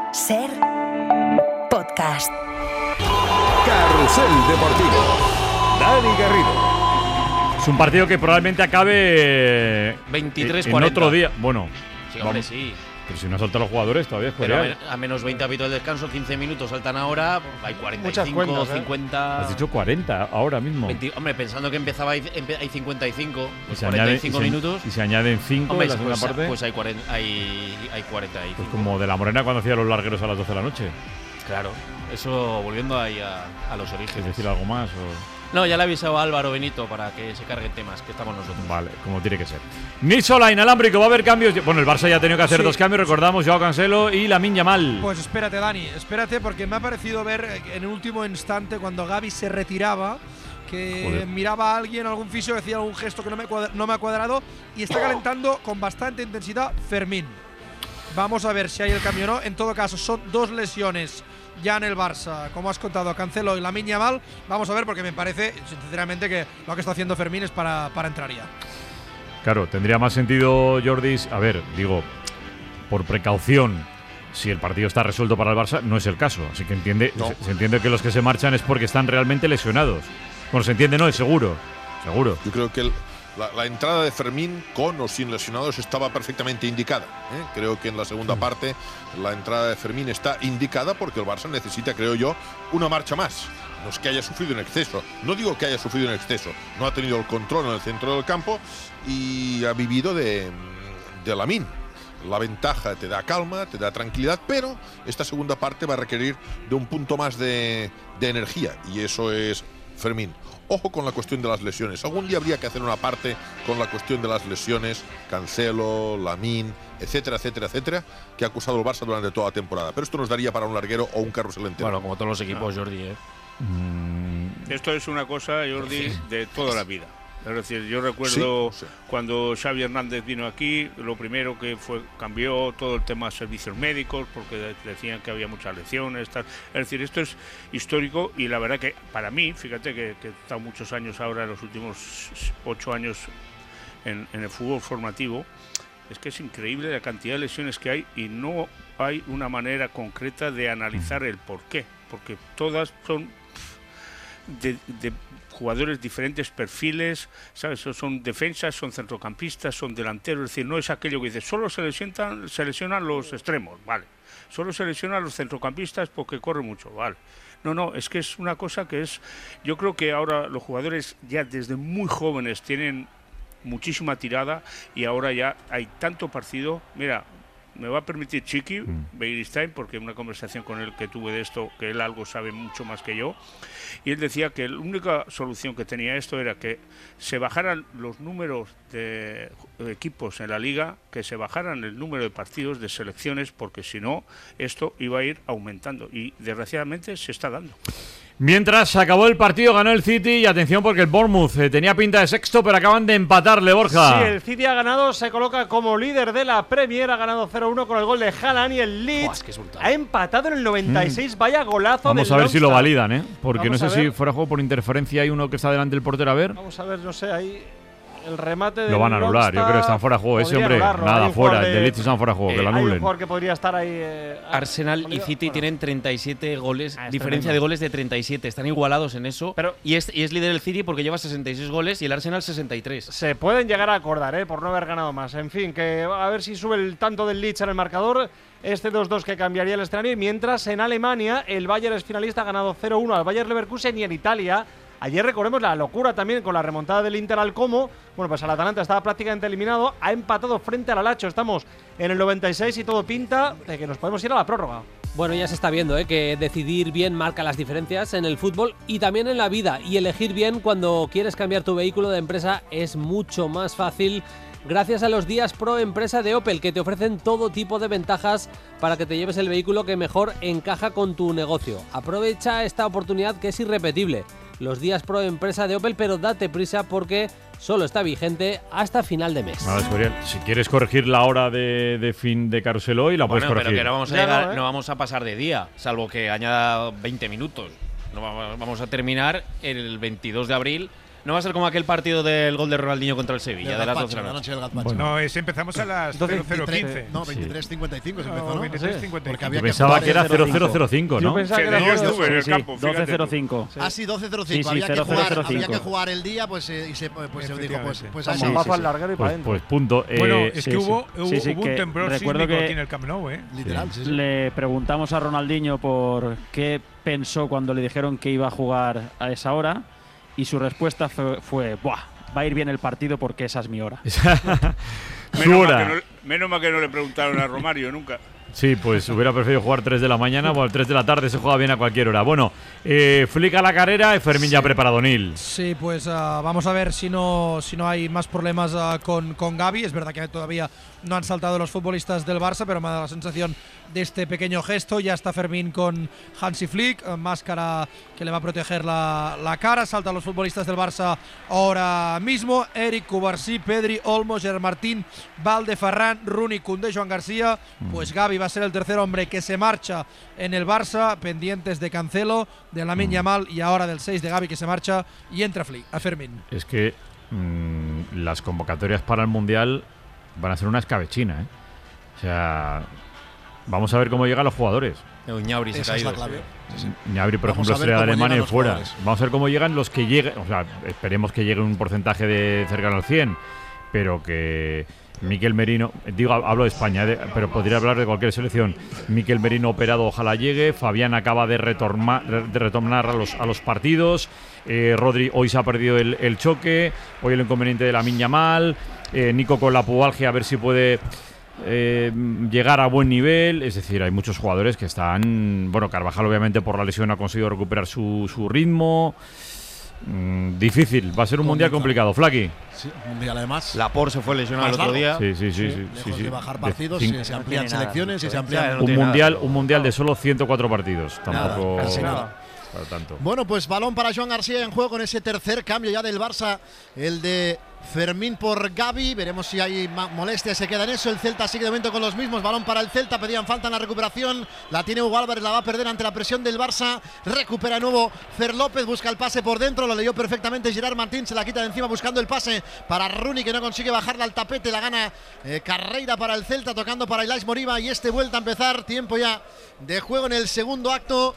Ser podcast. Carrusel Deportivo. Dani Garrido. Es un partido que probablemente acabe 23-40. en otro día. Bueno, Sí, hombre, sí. pero si no saltan los jugadores todavía es Pero Coreal. a menos 20 hábitos del descanso, 15 minutos saltan ahora, hay 45, cuentas, 50. Has dicho 40 ahora mismo. 20, hombre, pensando que empezaba hay 55, Y pues se 45 añade- minutos. Y se añaden 5 Hombre, en la segunda pues, parte. pues hay 45. Pues como de la Morena cuando hacía los largueros a las 12 de la noche. Claro, eso volviendo ahí a los ¿Quieres orígenes. decir algo más? O... No, ya le he avisado a Álvaro Benito para que se carguen temas, que estamos nosotros. Vale, como tiene que ser. Nisola, inalámbrico, va a haber cambios. Bueno, el Barça ya ha tenido que hacer dos cambios, recordamos, Joao Cancelo y Lamine Yamal. Pues espérate, Dani, espérate, porque me ha parecido ver en el último instante cuando Gavi se retiraba que Joder. miraba a alguien, algún fisio, decía algún gesto que no me ha cuadrado y está calentando con bastante intensidad Fermín. Vamos a ver si hay el cambio o no. En todo caso, son dos lesiones ya en el Barça, como has contado, Cancelo y Lamine Yamal. Vamos a ver, porque me parece, sinceramente, que lo que está haciendo Fermín es para entrar ya. Claro, tendría más sentido, Jordi. A ver, digo, por precaución, si el partido está resuelto para el Barça, no es el caso. Así que se entiende que los que se marchan es porque están realmente lesionados. Bueno, se entiende, no, es seguro. Seguro. Yo creo que la entrada de Fermín con o sin lesionados estaba perfectamente indicada. Creo que en la segunda parte la entrada de Fermín está indicada porque el Barça necesita, creo yo, una marcha más. No es que haya sufrido en exceso. No digo que haya sufrido en exceso. No ha tenido el control en el centro del campo y ha vivido de Lamine. La ventaja te da calma, te da tranquilidad, pero esta segunda parte va a requerir de un punto más de energía y eso es Fermín. Ojo con la cuestión de las lesiones. Algún día habría que hacer una parte con la cuestión de las lesiones, Cancelo, Lamine, etcétera, etcétera, etcétera, que ha acusado el Barça durante toda la temporada. Pero esto nos daría para un larguero o un carrusel entero. Bueno, como todos los equipos, Jordi, Esto es una cosa, Jordi, de toda la vida. Es decir, yo recuerdo Sí. cuando Xavi Hernández vino aquí, lo primero que cambió todo el tema de servicios médicos, porque decían que había muchas lesiones, tal. Es decir, esto es histórico y la verdad que para mí, fíjate que he estado muchos años ahora, en los últimos 8 años en el fútbol formativo, es que es increíble la cantidad de lesiones que hay y no hay una manera concreta de analizar el porqué, porque todas son de jugadores diferentes perfiles, ¿sabes? Son defensas, son centrocampistas, son delanteros, es decir, no es aquello que dice, solo se lesionan los extremos, vale, solo se lesionan los centrocampistas porque corren mucho, vale. No, es que es una cosa que es, yo creo que ahora los jugadores ya desde muy jóvenes tienen muchísima tirada y ahora ya hay tanto partido, mira, me va a permitir Chiqui Begiristain, porque una conversación con él que tuve de esto, que él algo sabe mucho más que yo, y él decía que la única solución que tenía esto era que se bajaran los números de equipos en la liga, que se bajaran el número de partidos de selecciones, porque si no, esto iba a ir aumentando, y desgraciadamente se está dando. Mientras se acabó el partido, ganó el City y atención porque el Bournemouth tenía pinta de sexto, pero acaban de empatarle, Borja. Sí, el City ha ganado, se coloca como líder de la Premier, ha ganado 0-1 con el gol de Haaland y el Leeds es que es brutal. ha empatado en el 96, vaya golazo Vamos del a ver si lo Longstaff. validan, porque Vamos no a sé si ver. fuera juego por interferencia hay uno que está delante del portero, a ver. Vamos a ver, no sé, ahí el remate del Lo van a anular, yo creo que están fuera de juego. Ese podría hombre, anularlo. Hay nada, un fuera. jugador El de Leeds están fuera de juego, que lo Hay un anulen. jugador que podría estar ahí. Arsenal y City bueno. tienen 37 goles, Es diferencia tremendo. de goles de 37, están igualados en eso. Pero- y es líder el City porque lleva 66 goles y el Arsenal 63. Se pueden llegar a acordar, por no haber ganado más. En fin, que a ver si sube el tanto del Leeds en el marcador. Este 2-2 que cambiaría el escenario. Y mientras en Alemania el Bayern es finalista, ha ganado 0-1 al Bayern Leverkusen, y en Italia ayer recordemos la locura también con la remontada del Inter al Como. Bueno, pues el Atalanta estaba prácticamente eliminado, ha empatado frente al Alacho. Estamos en el 96 y todo pinta de que nos podemos ir a la prórroga. Bueno, ya se está viendo que decidir bien marca las diferencias en el fútbol y también en la vida. Y elegir bien cuando quieres cambiar tu vehículo de empresa es mucho más fácil gracias a los días pro empresa de Opel, que te ofrecen todo tipo de ventajas para que te lleves el vehículo que mejor encaja con tu negocio. Aprovecha esta oportunidad que es irrepetible. Los días pro empresa de Opel, pero date prisa porque solo está vigente hasta final de mes. Vale, Escorial, si quieres corregir la hora de fin de carrusel hoy, la puedes Bueno, corregir. pero que no vamos a Ya llegar, no, no vamos a pasar de día, salvo que añada 20 minutos. No vamos a terminar el 22 de abril No va a ser como aquel partido del gol de Ronaldinho contra el Sevilla, de las 12 de la noche. No, empezamos a las 00:15. No, 23:55 se empezó, ¿no? 23:55. Porque había Yo pensaba que era Yo 00:05, ¿no? pensaba que era Yo estuve en el Sí, campo. 12:05. Ah, sí, 12:05. Sí, sí, había, 00:05. había que jugar el día, pues y se dijo, pues a Vamos, ese. va para el larguero y para adentro. Pues punto. Bueno, es sí, que sí. hubo Sí, un que temblor recuerdo sísmico que aquí en el Camp Nou, Literal, sí. le preguntamos a Ronaldinho por qué pensó cuando le dijeron que iba a jugar a esa hora y su respuesta fue ¡buah! Va a ir bien el partido porque esa es mi hora. Menos mal que no le preguntaron a Romario nunca. Sí, pues hubiera preferido jugar 3 de la mañana o 3 de la tarde, se juega bien a cualquier hora. Bueno, Flick a la carrera y Fermín ya preparado, Nil. Sí, pues vamos a ver si no hay más problemas con Gavi. Es verdad que todavía no han saltado los futbolistas del Barça, pero me ha dado la sensación de este pequeño gesto. Ya está Fermín con Hansi Flick, máscara que le va a proteger la cara. Saltan los futbolistas del Barça ahora mismo: Eric, Cubarsí, Pedri, Olmo, Gerard Martín, Valde, Ferran, Rooney, Koundé, Joan García. Pues Gavi va a ser el tercer hombre que se marcha en el Barça, pendientes de Cancelo, de Lamine Yamal y ahora del 6 de Gavi que se marcha y entra a Fermín. Es que las convocatorias para el Mundial van a ser una escabechina, ¿eh? O sea, vamos a ver cómo llegan los jugadores. Ñabri se ha Esa es caído. la clave. Sí. Ñabri, por Vamos ejemplo, a ver estrella de cómo Alemania y llegan los fuera. jugadores. Vamos a ver cómo llegan los que lleguen. O sea, esperemos que llegue un porcentaje de cercano al 100, pero que Mikel Merino, hablo de España, pero podría hablar de cualquier selección. Mikel Merino operado, ojalá llegue. Fabián acaba de retornar a los partidos. Rodri hoy se ha perdido el choque. Hoy el inconveniente de Lamine Yamal. Nico con la pubalgia, a ver si puede llegar a buen nivel. Es decir, hay muchos jugadores que están. Bueno, Carvajal obviamente por la lesión ha conseguido recuperar su ritmo. Difícil, va a ser un mundial complicado. Flaky. Sí, mundial además. Laporte se fue lesionado el otro día. Sí. Lejos de bajar partidos, se amplían selecciones y se amplían. Un mundial de solo 104 partidos. Tampoco. Casi nada. Para tanto. Bueno, pues balón para Joan García en juego con ese tercer cambio ya del Barça, el de Fermín por Gavi. Veremos si hay molestia, se queda en eso. El Celta sigue de momento con los mismos. Balón para el Celta, pedían falta en la recuperación. La tiene Hugo Álvarez, la va a perder ante la presión del Barça. Recupera de nuevo Fer López, busca el pase por dentro. Lo leyó perfectamente Gerard Martín, se la quita de encima buscando el pase para Rooney, que no consigue bajarla al tapete. La gana Carreira para el Celta, tocando para Ilaix Moriba. Y vuelta a empezar. Tiempo ya de juego en el segundo acto.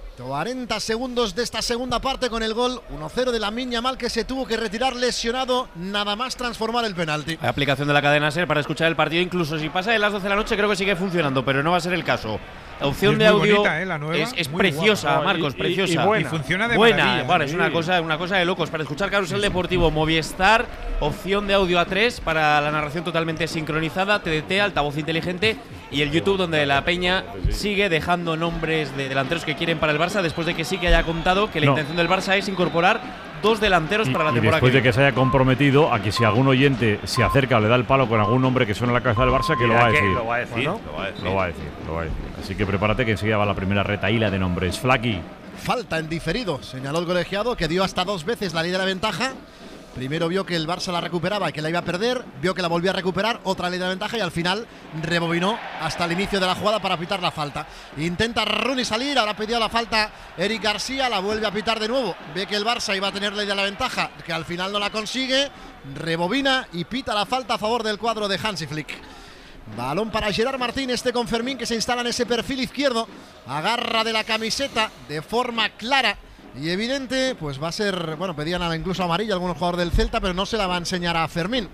40 segundos de esta segunda parte con el gol 1-0 de Lamine Yamal, que se tuvo que retirar lesionado nada más transformar el penalti. Hay aplicación de la cadena SER para escuchar el partido, incluso si pasa de las 12 de la noche creo que sigue funcionando, pero no va a ser el caso. La opción de audio bonita, la nueva, es preciosa, guapa. Marcos, preciosa. Y buena. Y funciona de maravilla. Bueno, es una cosa de locos. Para escuchar Carrusel Deportivo, Movistar, opción de audio A3 para la narración totalmente sincronizada, TDT, altavoz inteligente, y el YouTube, donde la Peña sigue dejando nombres de delanteros que quieren para el Barça, después de que sí que haya contado que la intención del Barça es incorporar 2 delanteros para la temporada. Y después de que se haya comprometido a que si algún oyente se acerca o le da el palo con algún nombre que suena a la cabeza del Barça, que lo va a decir. Lo va a decir. Lo va a decir. Así que prepárate que enseguida va la primera retaíla de nombres. Flaky. Falta en diferido, señaló el colegiado, que dio hasta 2 veces la ley de la ventaja. Primero vio que el Barça la recuperaba y que la iba a perder, vio que la volvía a recuperar, otra ley de ventaja, y al final rebobinó hasta el inicio de la jugada para pitar la falta. Intenta Rooney salir, ahora pidió la falta Eric García, la vuelve a pitar de nuevo. Ve que el Barça iba a tener ley de la ventaja, que al final no la consigue, rebobina y pita la falta a favor del cuadro de Hansi Flick. Balón para Gerard Martín, con Fermín, que se instala en ese perfil izquierdo, agarra de la camiseta de forma clara y evidente, pues va a ser, bueno, pedían incluso amarilla algunos jugadores del Celta, pero no se la va a enseñar a Fermín.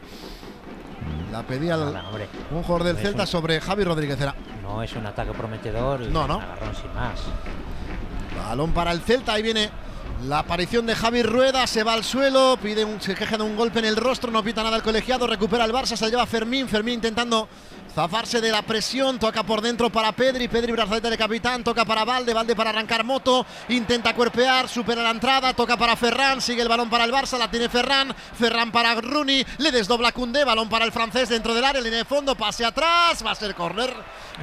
La pedía un jugador del Celta sobre Javi Rodríguez. No es un ataque prometedor y no. un agarrón sin más. Balón para el Celta, ahí viene la aparición de Javi Rueda, se va al suelo, se queja de un golpe en el rostro, no pita nada el colegiado, recupera el Barça, se lleva Fermín intentando zafarse de la presión, toca por dentro para Pedri, brazalete de capitán, toca para Valde para arrancar moto, intenta cuerpear, supera la entrada, toca para Ferran, sigue el balón para el Barça, la tiene Ferran para Rooney, le desdobla Koundé, balón para el francés dentro del área, línea de fondo, pase atrás, va a ser córner,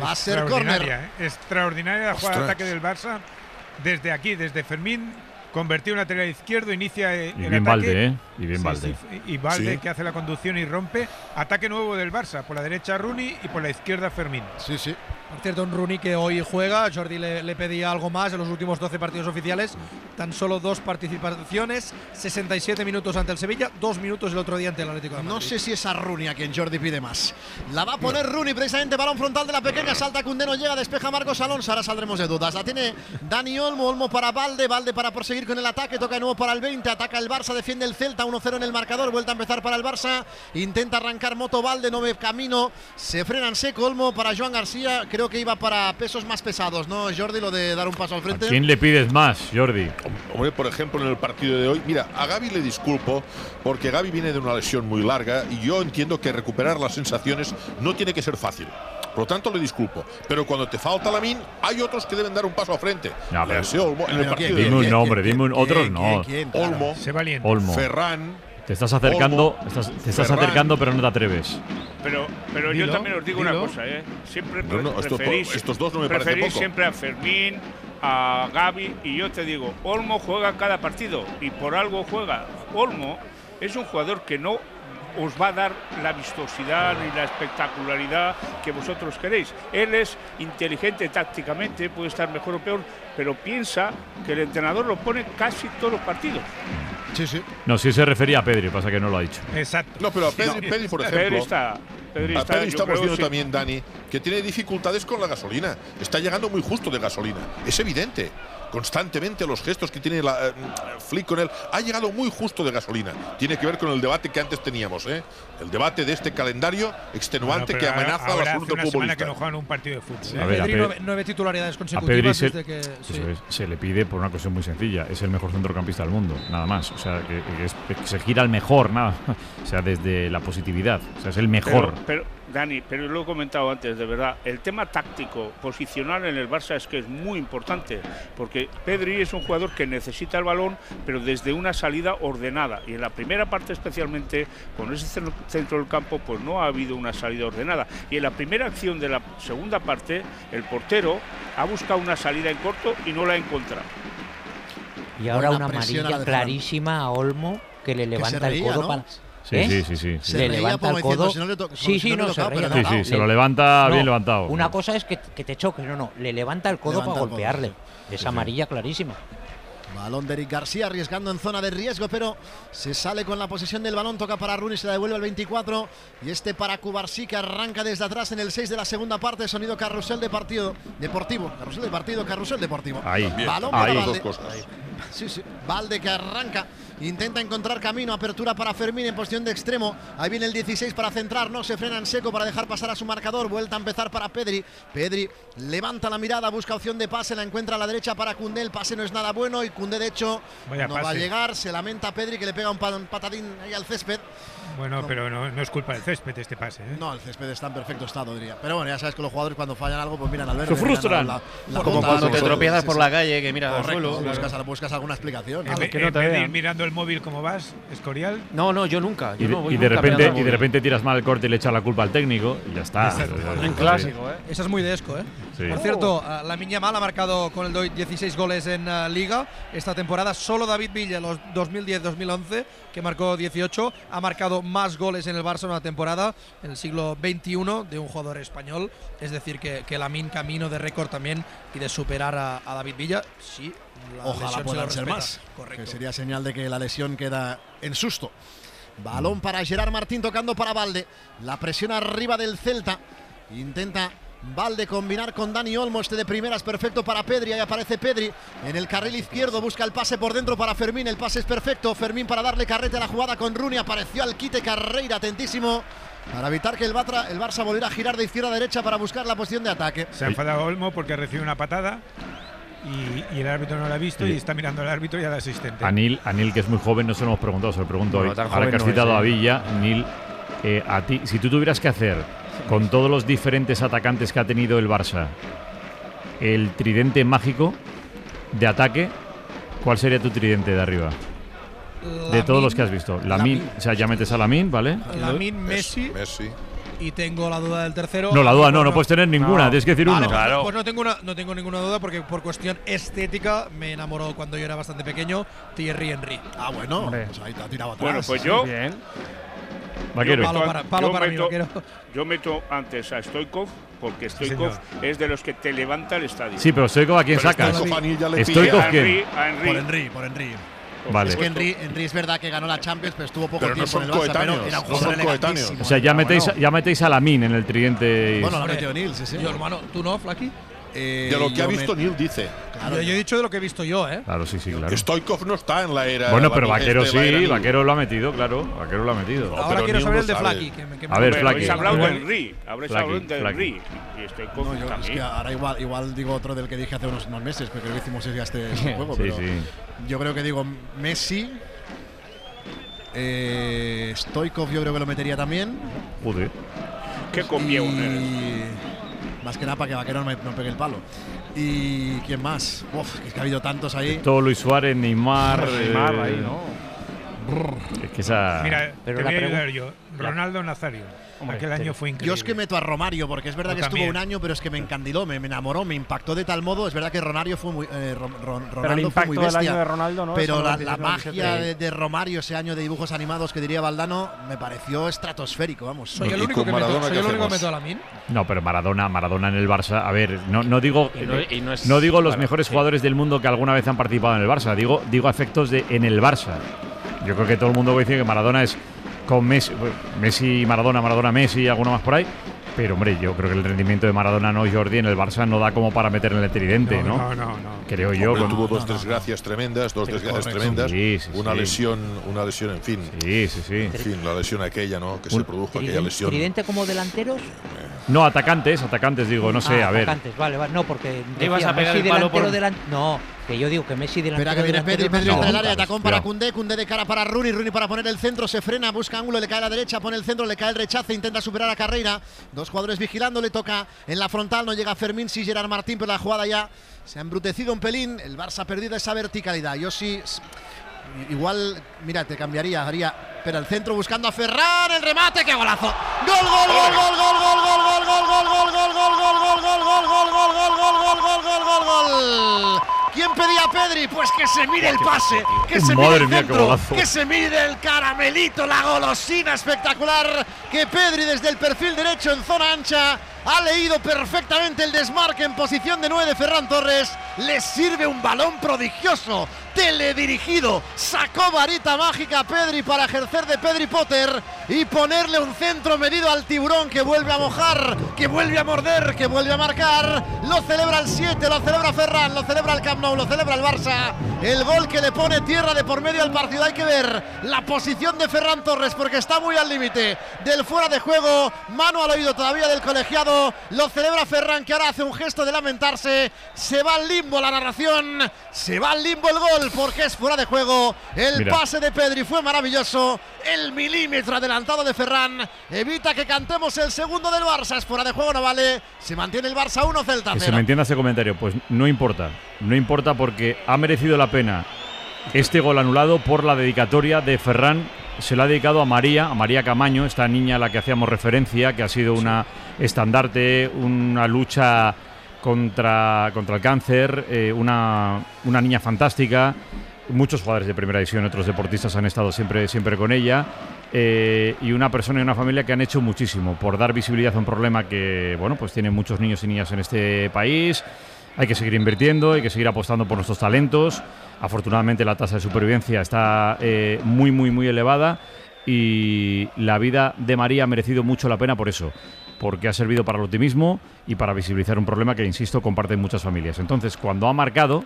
Extraordinaria la jugada de ataque del Barça, desde aquí, desde Fermín, convertido en lateral izquierdo, inicia el bien ataque. Valde, Y bien Valde. Y Valde, que hace la conducción y rompe. Ataque nuevo del Barça. Por la derecha Rooney y por la izquierda Fermín. Sí. Por cierto, un Rooney que hoy juega. Jordi le pedía algo más en los últimos 12 partidos oficiales. Tan solo 2 participaciones, 67 minutos ante el Sevilla, 2 minutos el otro día ante el Atlético de Madrid. No sé si es a Rooney a quien Jordi pide más. La va a poner Rooney, precisamente balón frontal de la pequeña, salta Koundé, no llega, despeja Marcos Alonso. Ahora saldremos de dudas. La tiene Dani Olmo para Valde para proseguir con el ataque, toca de nuevo para el 20, ataca el Barça, defiende el Celta, 1-0 en el marcador, vuelta a empezar para el Barça, intenta arrancar Moto Valde, no ve camino, se frena en seco Olmo para Joan García, creo que iba para pesos más pesados, ¿no, Jordi, lo de dar un paso al frente? ¿A quién le pides más, Jordi? Hombre, por ejemplo, en el partido de hoy, mira, a Gavi le disculpo porque Gavi viene de una lesión muy larga y yo entiendo que recuperar las sensaciones no tiene que ser fácil. Por lo tanto, le disculpo. Pero cuando te falta Lamine, hay otros que deben dar un paso al frente. Ya, pero, Olmo, en el partido dime un nombre, dime un otros no. Olmo, Olmo. Ferran. Te estás acercando, te estás acercando, pero no te atreves. Pero yo también os digo una cosa, siempre estos dos no me parecen poco. Siempre a Fermín, a Gavi, y yo te digo, Olmo juega cada partido y por algo juega. Olmo es un jugador que no os va a dar la vistosidad y la espectacularidad que vosotros queréis. Él es inteligente tácticamente, puede estar mejor o peor, pero piensa que el entrenador lo pone casi todos los partidos. Sí, sí. No, sí se refería a Pedri, pasa que no lo ha dicho. Exacto. No, pero a Pedri, por ejemplo. Pedri estamos viendo también, Dani, que tiene dificultades con la gasolina. Está llegando muy justo de gasolina. Es evidente. Constantemente los gestos que tiene Flick con él. Ha llegado muy justo de gasolina. Tiene que ver con el debate que antes teníamos, ¿eh? El debate de este calendario extenuante que amenaza a la salud del futbolista. Que no juegan un partido de fútbol. A Pedri 9 titularidades consecutivas desde que se le pide por una cuestión muy sencilla. Es el mejor centrocampista del mundo, nada más. O sea, que se gira al mejor, nada. O sea, desde la positividad. O sea, es el mejor. Pero Dani, pero lo he comentado antes, de verdad, el tema táctico, posicional en el Barça es que es muy importante, porque Pedri es un jugador que necesita el balón, pero desde una salida ordenada, y en la primera parte especialmente, con ese centro del campo, pues no ha habido una salida ordenada, y en la primera acción de la segunda parte, el portero ha buscado una salida en corto y no la ha encontrado. Y ahora una amarilla clarísima a Olmo, que le levanta el codo, ¿no? Para… Sí. Se le levanta el codo. Se lo levanta bien levantado. Una cosa es que te choques, le levanta el codo para golpearle. Es amarilla clarísima. Balón de Eric García arriesgando en zona de riesgo, pero se sale con la posesión del balón, toca para Rooney, se la devuelve al 24 y este para Cubarsí, que arranca desde atrás en el 6 de la segunda parte, sonido carrusel de partido deportivo, carrusel de partido, carrusel deportivo. Ahí, balón para Valde. Dos cosas. Sí, Valde que arranca, intenta encontrar camino, apertura para Fermín en posición de extremo, ahí viene el 16 para centrar, no se frena en seco para dejar pasar a su marcador, vuelta a empezar para Pedri levanta la mirada, busca opción de pase, la encuentra a la derecha para Koundé, el pase no es nada bueno y Koundé de hecho no va a llegar, se lamenta Pedri que le pega un patadín ahí al césped. Bueno, pero no es culpa del césped este pase, ¿eh? No, el césped está en perfecto estado, diría. Pero bueno, ya sabes que los jugadores cuando fallan algo, pues miran al verde. Se frustran. Como cuando te tropiezas por la calle, que miras al suelo. Buscas alguna explicación. En vez de ir mirando el móvil como vas, Escorial. No, yo nunca. Y de repente tiras mal el corte y le echas la culpa al técnico y ya está. Un clásico, ¿eh? Esa es muy de Esco, ¿eh? Sí. Por cierto, Lamine Yamal ha marcado con el Doit 16 goles en Liga esta temporada. Solo David Villa, los 2010-2011, que marcó 18, ha marcado más goles en el Barça en una temporada en el siglo XXI de un jugador español. Es decir, que Lamine camino de récord también y de superar a David Villa. Sí, ojalá puedan ser más. Correcto. Que sería señal de que la lesión queda en susto. Balón para Gerard Martín tocando para Valde. La presión arriba del Celta. Intenta Valde combinar con Dani Olmo, este de primeras perfecto para Pedri, ahí aparece Pedri en el carril izquierdo, busca el pase por dentro para Fermín, el pase es perfecto, Fermín para darle carrete a la jugada con Rooney, apareció al quite Carreira, atentísimo para evitar que el Barça volviera a girar de izquierda a derecha para buscar la posición de ataque. Se ha enfadado Olmo porque recibe una patada y el árbitro no lo ha visto y está mirando al árbitro y al asistente. Anil, que es muy joven, no se lo hemos preguntado, se lo pregunto hoy. Ahora que has citado a Villa, Anil, a ti, si tú tuvieras que hacer con todos los diferentes atacantes que ha tenido el Barça, el tridente mágico de ataque, ¿cuál sería tu tridente de arriba? De todos los que has visto. Lamine, o sea, ya metes a Lamine, ¿vale? Lamine, Messi. Y tengo la duda del tercero. No, la duda no puedes tener ninguna, tienes que decir uno. Claro. Pues no tengo ninguna duda porque por cuestión estética me enamoró cuando yo era bastante pequeño Thierry Henry. Ah, bueno, pues ahí te ha tirado atrás. Bueno, pues yo… Bien. Vaquero. Palo para mí, Vaquero. Yo meto antes a Stoichkov, porque Stoichkov es de los que te levanta el estadio. Sí, pero Stoichkov ¿a quién sacas? ¿Stoichkov quién? Por Henry. Vale. Es que Henry es verdad que ganó la Champions, pero estuvo poco tiempo en el Barça, pero era un jugador elegantísimo. O sea, ya metéis a Lamine en el tridente. Bueno, lo metió Neil, sí. Yo, hermano, ¿tú no, Flaky? De lo que ha visto Neil, dice. Claro, yo he dicho de lo que he visto yo, ¿eh? Claro, sí, claro. Stoichkov no está en la era. Bueno, pero Vaquero sí, Vaquero lo ha metido, claro. Vaquero lo ha metido. Ahora quiero saber el de Flaky. A ver, Flaky. Habréis hablado de Henry. Habréis hablado de Henry. Y Stoichkov también. Es que ahora igual digo otro del que dije hace unos meses, porque creo que hicimos ya este juego. Sí, pero sí. Yo creo que digo Messi. Stoichkov yo creo que lo metería también. Joder. Qué conviene. Más que nada para que Vaquero no pegue el palo. ¿Y quién más? Es que ha habido tantos ahí. Todo Luis Suárez, Neymar. Neymar ahí, ¿no? Es que esa. Mira, te voy a ayudar yo. Ronaldo Nazario. Aquel año fue increíble. Yo es que meto a Romario, porque es verdad que estuvo un año, pero es que me encandiló, me enamoró, me impactó de tal modo. Es verdad que Romario fue muy, Ronaldo fue muy bestia. Del año de Ronaldo, ¿no? Pero la magia de Romario, ese año de dibujos animados que diría Valdano, me pareció estratosférico, vamos. ¿Soy el único que meto a Lamine? No, pero Maradona en el Barça. A ver, no digo los mejores jugadores del mundo que alguna vez han participado en el Barça. Digo a efectos de en el Barça. Yo creo que todo el mundo va a decir que Maradona es con Messi, Maradona, Messi y alguno más por ahí. Pero, hombre, yo creo que el rendimiento de Maradona, Jordi, en el Barça no da como para meter en el tridente, ¿no? No. Creo yo. Tuvo dos desgracias tremendas, Sí, una lesión, en fin. Sí. En fin, la lesión aquella, ¿no? Que se produjo aquella lesión. ¿Tridente como delanteros? No, atacantes, digo, no sé, a ver. Atacantes, vale. No, porque ibas a pegar Messi el palo por… No, que yo digo que Messi delantero. Espera que viene Pedri no. entra en el área, tacón para Koundé de cara para Rooney para poner el centro, se frena, busca ángulo, le cae a la derecha, pone el centro, le cae el rechace, intenta superar a Carreira, dos jugadores vigilando, le toca en la frontal, no llega Fermín, sí Gerard Martín, pero la jugada ya se ha embrutecido un pelín, el Barça ha perdido esa verticalidad. Yo sí, igual, mira, te cambiaría, haría, pero el centro buscando a Ferran, el remate, qué golazo. Gol. ¿Quién pedía a Pedri? Pues que se mire el pase, que se mire el centro, que se mire el caramelito, la golosina espectacular que Pedri desde el perfil derecho en zona ancha ha leído perfectamente el desmarque en posición de 9 de Ferran Torres. Le sirve un balón prodigioso, teledirigido. Sacó varita mágica a Pedri para ejercer de Pedri Potter y ponerle un centro medido al tiburón que vuelve a mojar, que vuelve a morder, que vuelve a marcar. Lo celebra el 7, lo celebra Ferran, lo celebra el Camp Nou, lo celebra el Barça. El gol que le pone tierra de por medio al partido. Hay que ver la posición de Ferran Torres porque está muy al límite del fuera de juego. Mano al oído todavía del colegiado. Lo celebra Ferran, que ahora hace un gesto de lamentarse. Se va al limbo la narración, se va al limbo el gol porque es fuera de juego. El pase de Pedri fue maravilloso. El milímetro adelantado de Ferran evita que cantemos el segundo del Barça. Es fuera de juego, no vale. Se mantiene el Barça 1, Celta 0. Que se me entienda ese comentario. Pues no importa porque ha merecido la pena este gol anulado por la dedicatoria de Ferran. Se lo ha dedicado a María Camaño, esta niña a la que hacíamos referencia, que ha sido una estandarte, una lucha contra el cáncer, una niña fantástica. Muchos jugadores de primera división, otros deportistas han estado siempre con ella, y una persona y una familia que han hecho muchísimo por dar visibilidad a un problema que, bueno, pues tiene muchos niños y niñas en este país. Hay que seguir invirtiendo, hay que seguir apostando por nuestros talentos. Afortunadamente la tasa de supervivencia está muy elevada y la vida de María ha merecido mucho la pena por eso, porque ha servido para el optimismo y para visibilizar un problema que, insisto, comparten muchas familias. Entonces, cuando ha marcado,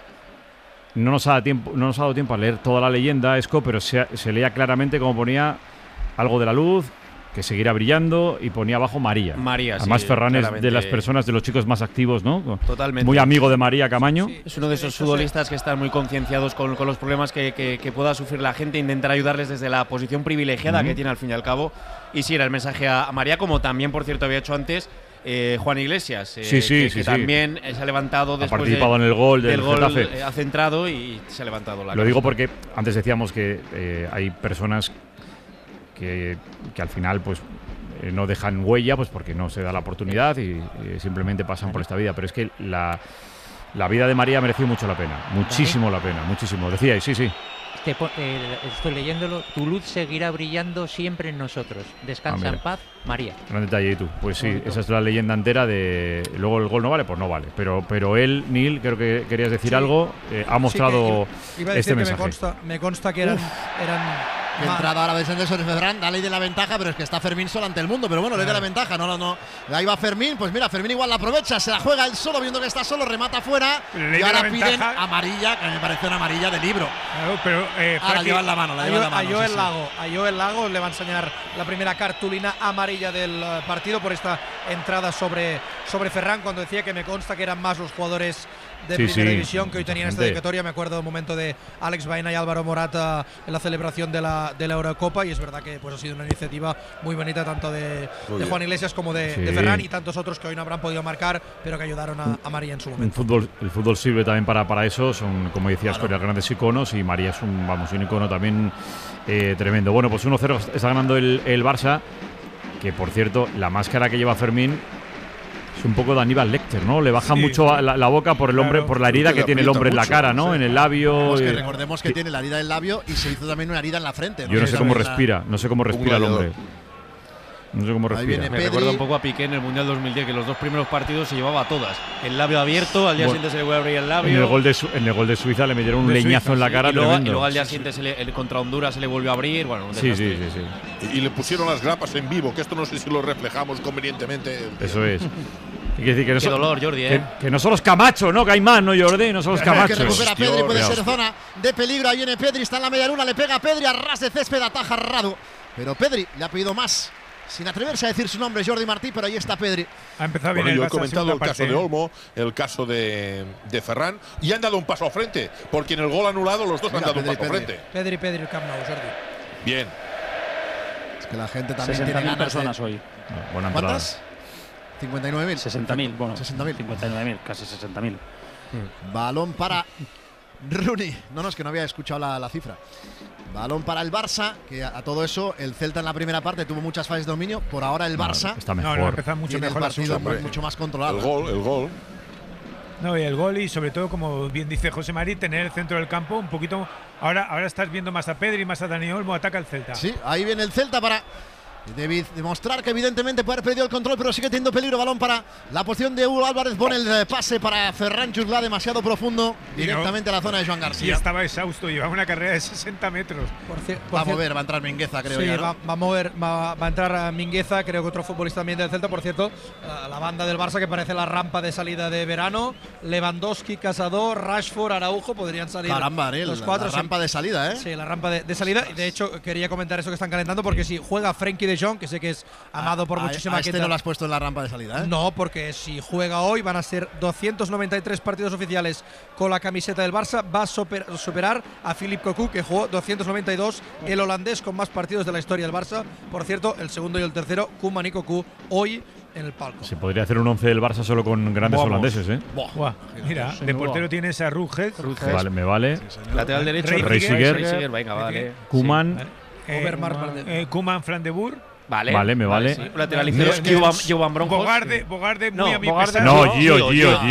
no nos ha dado tiempo a leer toda la leyenda, Esco, pero se leía claramente como ponía algo de la luz, que seguirá brillando, y ponía abajo María. Además, sí, Ferran es de las personas, de los chicos más activos, ¿no? Totalmente. Muy amigo de María Camaño. Sí, es uno de esos futbolistas que están muy concienciados con los problemas que pueda sufrir la gente, intentar ayudarles desde la posición privilegiada que tiene al fin y al cabo. Y sí, era el mensaje a María, como también, por cierto, había hecho antes Juan Iglesias, que también se ha levantado después. Ha participado en el gol del Getafe. Ha centrado y se ha levantado la Lo digo porque antes decíamos que hay personas que al final pues no dejan huella, pues porque no se da la oportunidad y simplemente pasan por esta vida. Pero es que la vida de María mereció mucho la pena, muchísimo la pena, muchísimo. Decíais, sí. Estoy leyéndolo. Tu luz seguirá brillando siempre en nosotros. Descansa en paz, María. Gran detalle, ¿y tú? Pues sí, esa es la leyenda entera de... Luego el gol no vale, pues no vale. Pero él, Neil, creo que querías decir algo, ha mostrado iba a decir este que mensaje. me consta que eran Qué entrada ahora de Sender sobre Ferran, da ley de la ventaja, pero es que está Fermín solo ante el mundo. Pero bueno, ley de la ventaja, no. Ahí va Fermín, pues mira, Fermín igual la aprovecha, se la juega él solo, viendo que está solo, remata fuera. Y ahora piden amarilla, que me parece una amarilla de libro. Claro, pero la llevan la mano, a Joel Lago le va a enseñar la primera cartulina amarilla del partido por esta entrada sobre Ferran, cuando decía que me consta que eran más los jugadores de primera división que hoy tenían esta dedicatoria. Me acuerdo del momento de Alex Baena y Álvaro Morata en la celebración de la Eurocopa, y es verdad que pues ha sido una iniciativa muy bonita tanto de Juan Iglesias como de Ferran y tantos otros que hoy no habrán podido marcar, pero que ayudaron a María en su momento. El fútbol sirve también para eso, son, como decías, los grandes iconos, y María es un icono también tremendo. Bueno, pues 1-0 está ganando el Barça, que por cierto, la máscara que lleva Fermín es un poco de Aníbal Lecter, ¿no? Le baja mucho la boca por el hombre, por la herida que tiene el hombre en la cara, ¿no? En el labio. Recordemos que tiene la herida del labio y se hizo también una herida en la frente, ¿no? Yo no sé cómo respira el hombre. No sé cómo respira. Me recuerda un poco a Piqué en el Mundial 2010, que los dos primeros partidos se llevaba todas. El labio abierto, al día siguiente se le vuelve a abrir el labio. En el gol de Suiza le metieron un leñazo en la cara tremendo. Y luego al día siguiente contra Honduras se le volvió a abrir. Bueno, sí. Y le pusieron las grapas en vivo, que esto no sé si lo reflejamos convenientemente. Eso es. Hay que decir que qué dolor, Jordi, que no son los Camacho, ¿no? Que hay más, ¿no, Jordi? No son los Camacho. Que recupera Pedri, puede ser zona de peligro. Ahí viene Pedri, está en la media luna, le pega a Pedri, a ras de césped, ataja Radu. Pero Pedri le ha pedido más, sin atreverse a decir su nombre, Jordi Martí, pero ahí está Pedri. Ha empezado bien. Yo he comentado el caso de Olmo, el caso de Ferran, y han dado un paso al frente, porque en el gol anulado los dos han dado un paso al frente. Pedri, el Camp Nou, Jordi. Bien. Es que la gente también 60.000 personas hoy. Buena entrada. ¿Cuántas? 59.000. 60.000, bueno. 60.000. 59.000, casi 60.000. Balón para Rooney. No, es que no había escuchado la cifra. Balón para el Barça, que a todo eso el Celta en la primera parte tuvo muchas fases de dominio. Por ahora el Barça está mejor. Empezó mucho tiene mejor el partido mucho más controlado. El gol. No, y el gol, y sobre todo, como bien dice José Mari, tener el centro del campo un poquito. Ahora estás viendo más a Pedri, más a Dani Olmo, ataca el Celta. Sí, ahí viene el Celta para demostrar que evidentemente puede haber perdido el control, pero sigue teniendo peligro. Balón para la posición de Hugo Álvarez. Pone el pase para Ferran Juslá, demasiado profundo, directamente a la zona de Joan García. Y estaba exhausto, llevaba una carrera de 60 metros. Va a entrar Mingueza, creo. Sí, ya, ¿no? va a entrar Mingueza, creo que otro futbolista también del Celta. Por cierto, la banda del Barça, que parece la rampa de salida de verano. Lewandowski, Casado, Rashford, Araujo podrían salir. Caramba, los cuatro. La rampa de salida, ¿eh? Sí, la rampa de salida. Y de hecho, quería comentar eso que están calentando, porque si juega Frenkie de Jong, que sé que es amado por muchísima gente. No lo has puesto en la rampa de salida, ¿eh? No, porque si juega hoy van a ser 293 partidos oficiales con la camiseta del Barça. Va a superar a Philippe Cocu, que jugó 292, el holandés con más partidos de la historia del Barça. Por cierto, el segundo y el tercero, Koeman y Cocu, hoy en el palco. Se podría hacer un 11 del Barça solo con grandes holandeses, ¿eh? Mira, de portero tienes a Ruges. Vale, me vale. Lateral derecho, Reisiger. Venga, vale. Koeman. Koeman, Fran de Boer. Vale, me vale. Sí. Lateral izquierdo, Jovan Broncos. Bogarde muy a mi pesar. No, Gio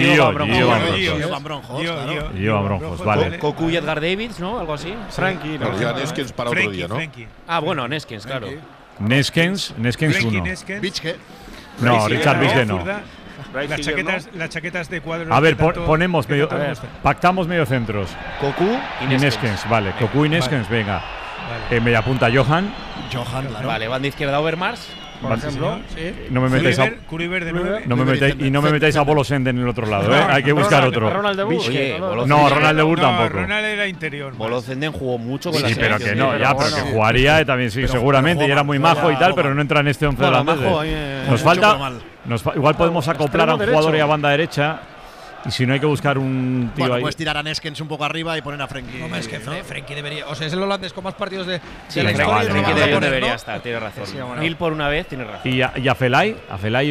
Van Broncos, vale. Cocu y Edgar Davids, ¿no? Algo así. Frankie, ¿no? Ya Neskens para otro día, ¿no? Ah, bueno, Neskens, claro. Neskens 1. Bichke. No, Richard Bichke no. Las chaquetas de cuadros. A ver, ponemos pactamos medio centros. Cocu y Neskens, vale. Cocu y Neskens, venga. Media punta Johan, claro. Vale, van de izquierda Overmars, por ejemplo. Sí. No me metáis Kuriber de 9. No me metáis a Bolo Senden en el otro lado, ¿eh? Hay que buscar otro. Ronald de Boer. No, Ronald de Boer tampoco. Ronald era interior. Bolo Senden jugó mucho con la selección. Sí, pero que no, pero que jugaría también, sí, seguramente. Y era muy majo y tal, pero no entra en este 11 holandés. Nos falta. Igual podemos acoplar a un jugador y a banda derecha. Y si no, hay que buscar un tío ahí. Puedes tirar a Neskens un poco arriba y poner a Frenkie. No, es que Frenkie debería. O sea, es el holandés con más partidos de la historia. Frenkie debería estar, tiene razón. Neil por una vez, tiene razón. Y a Felay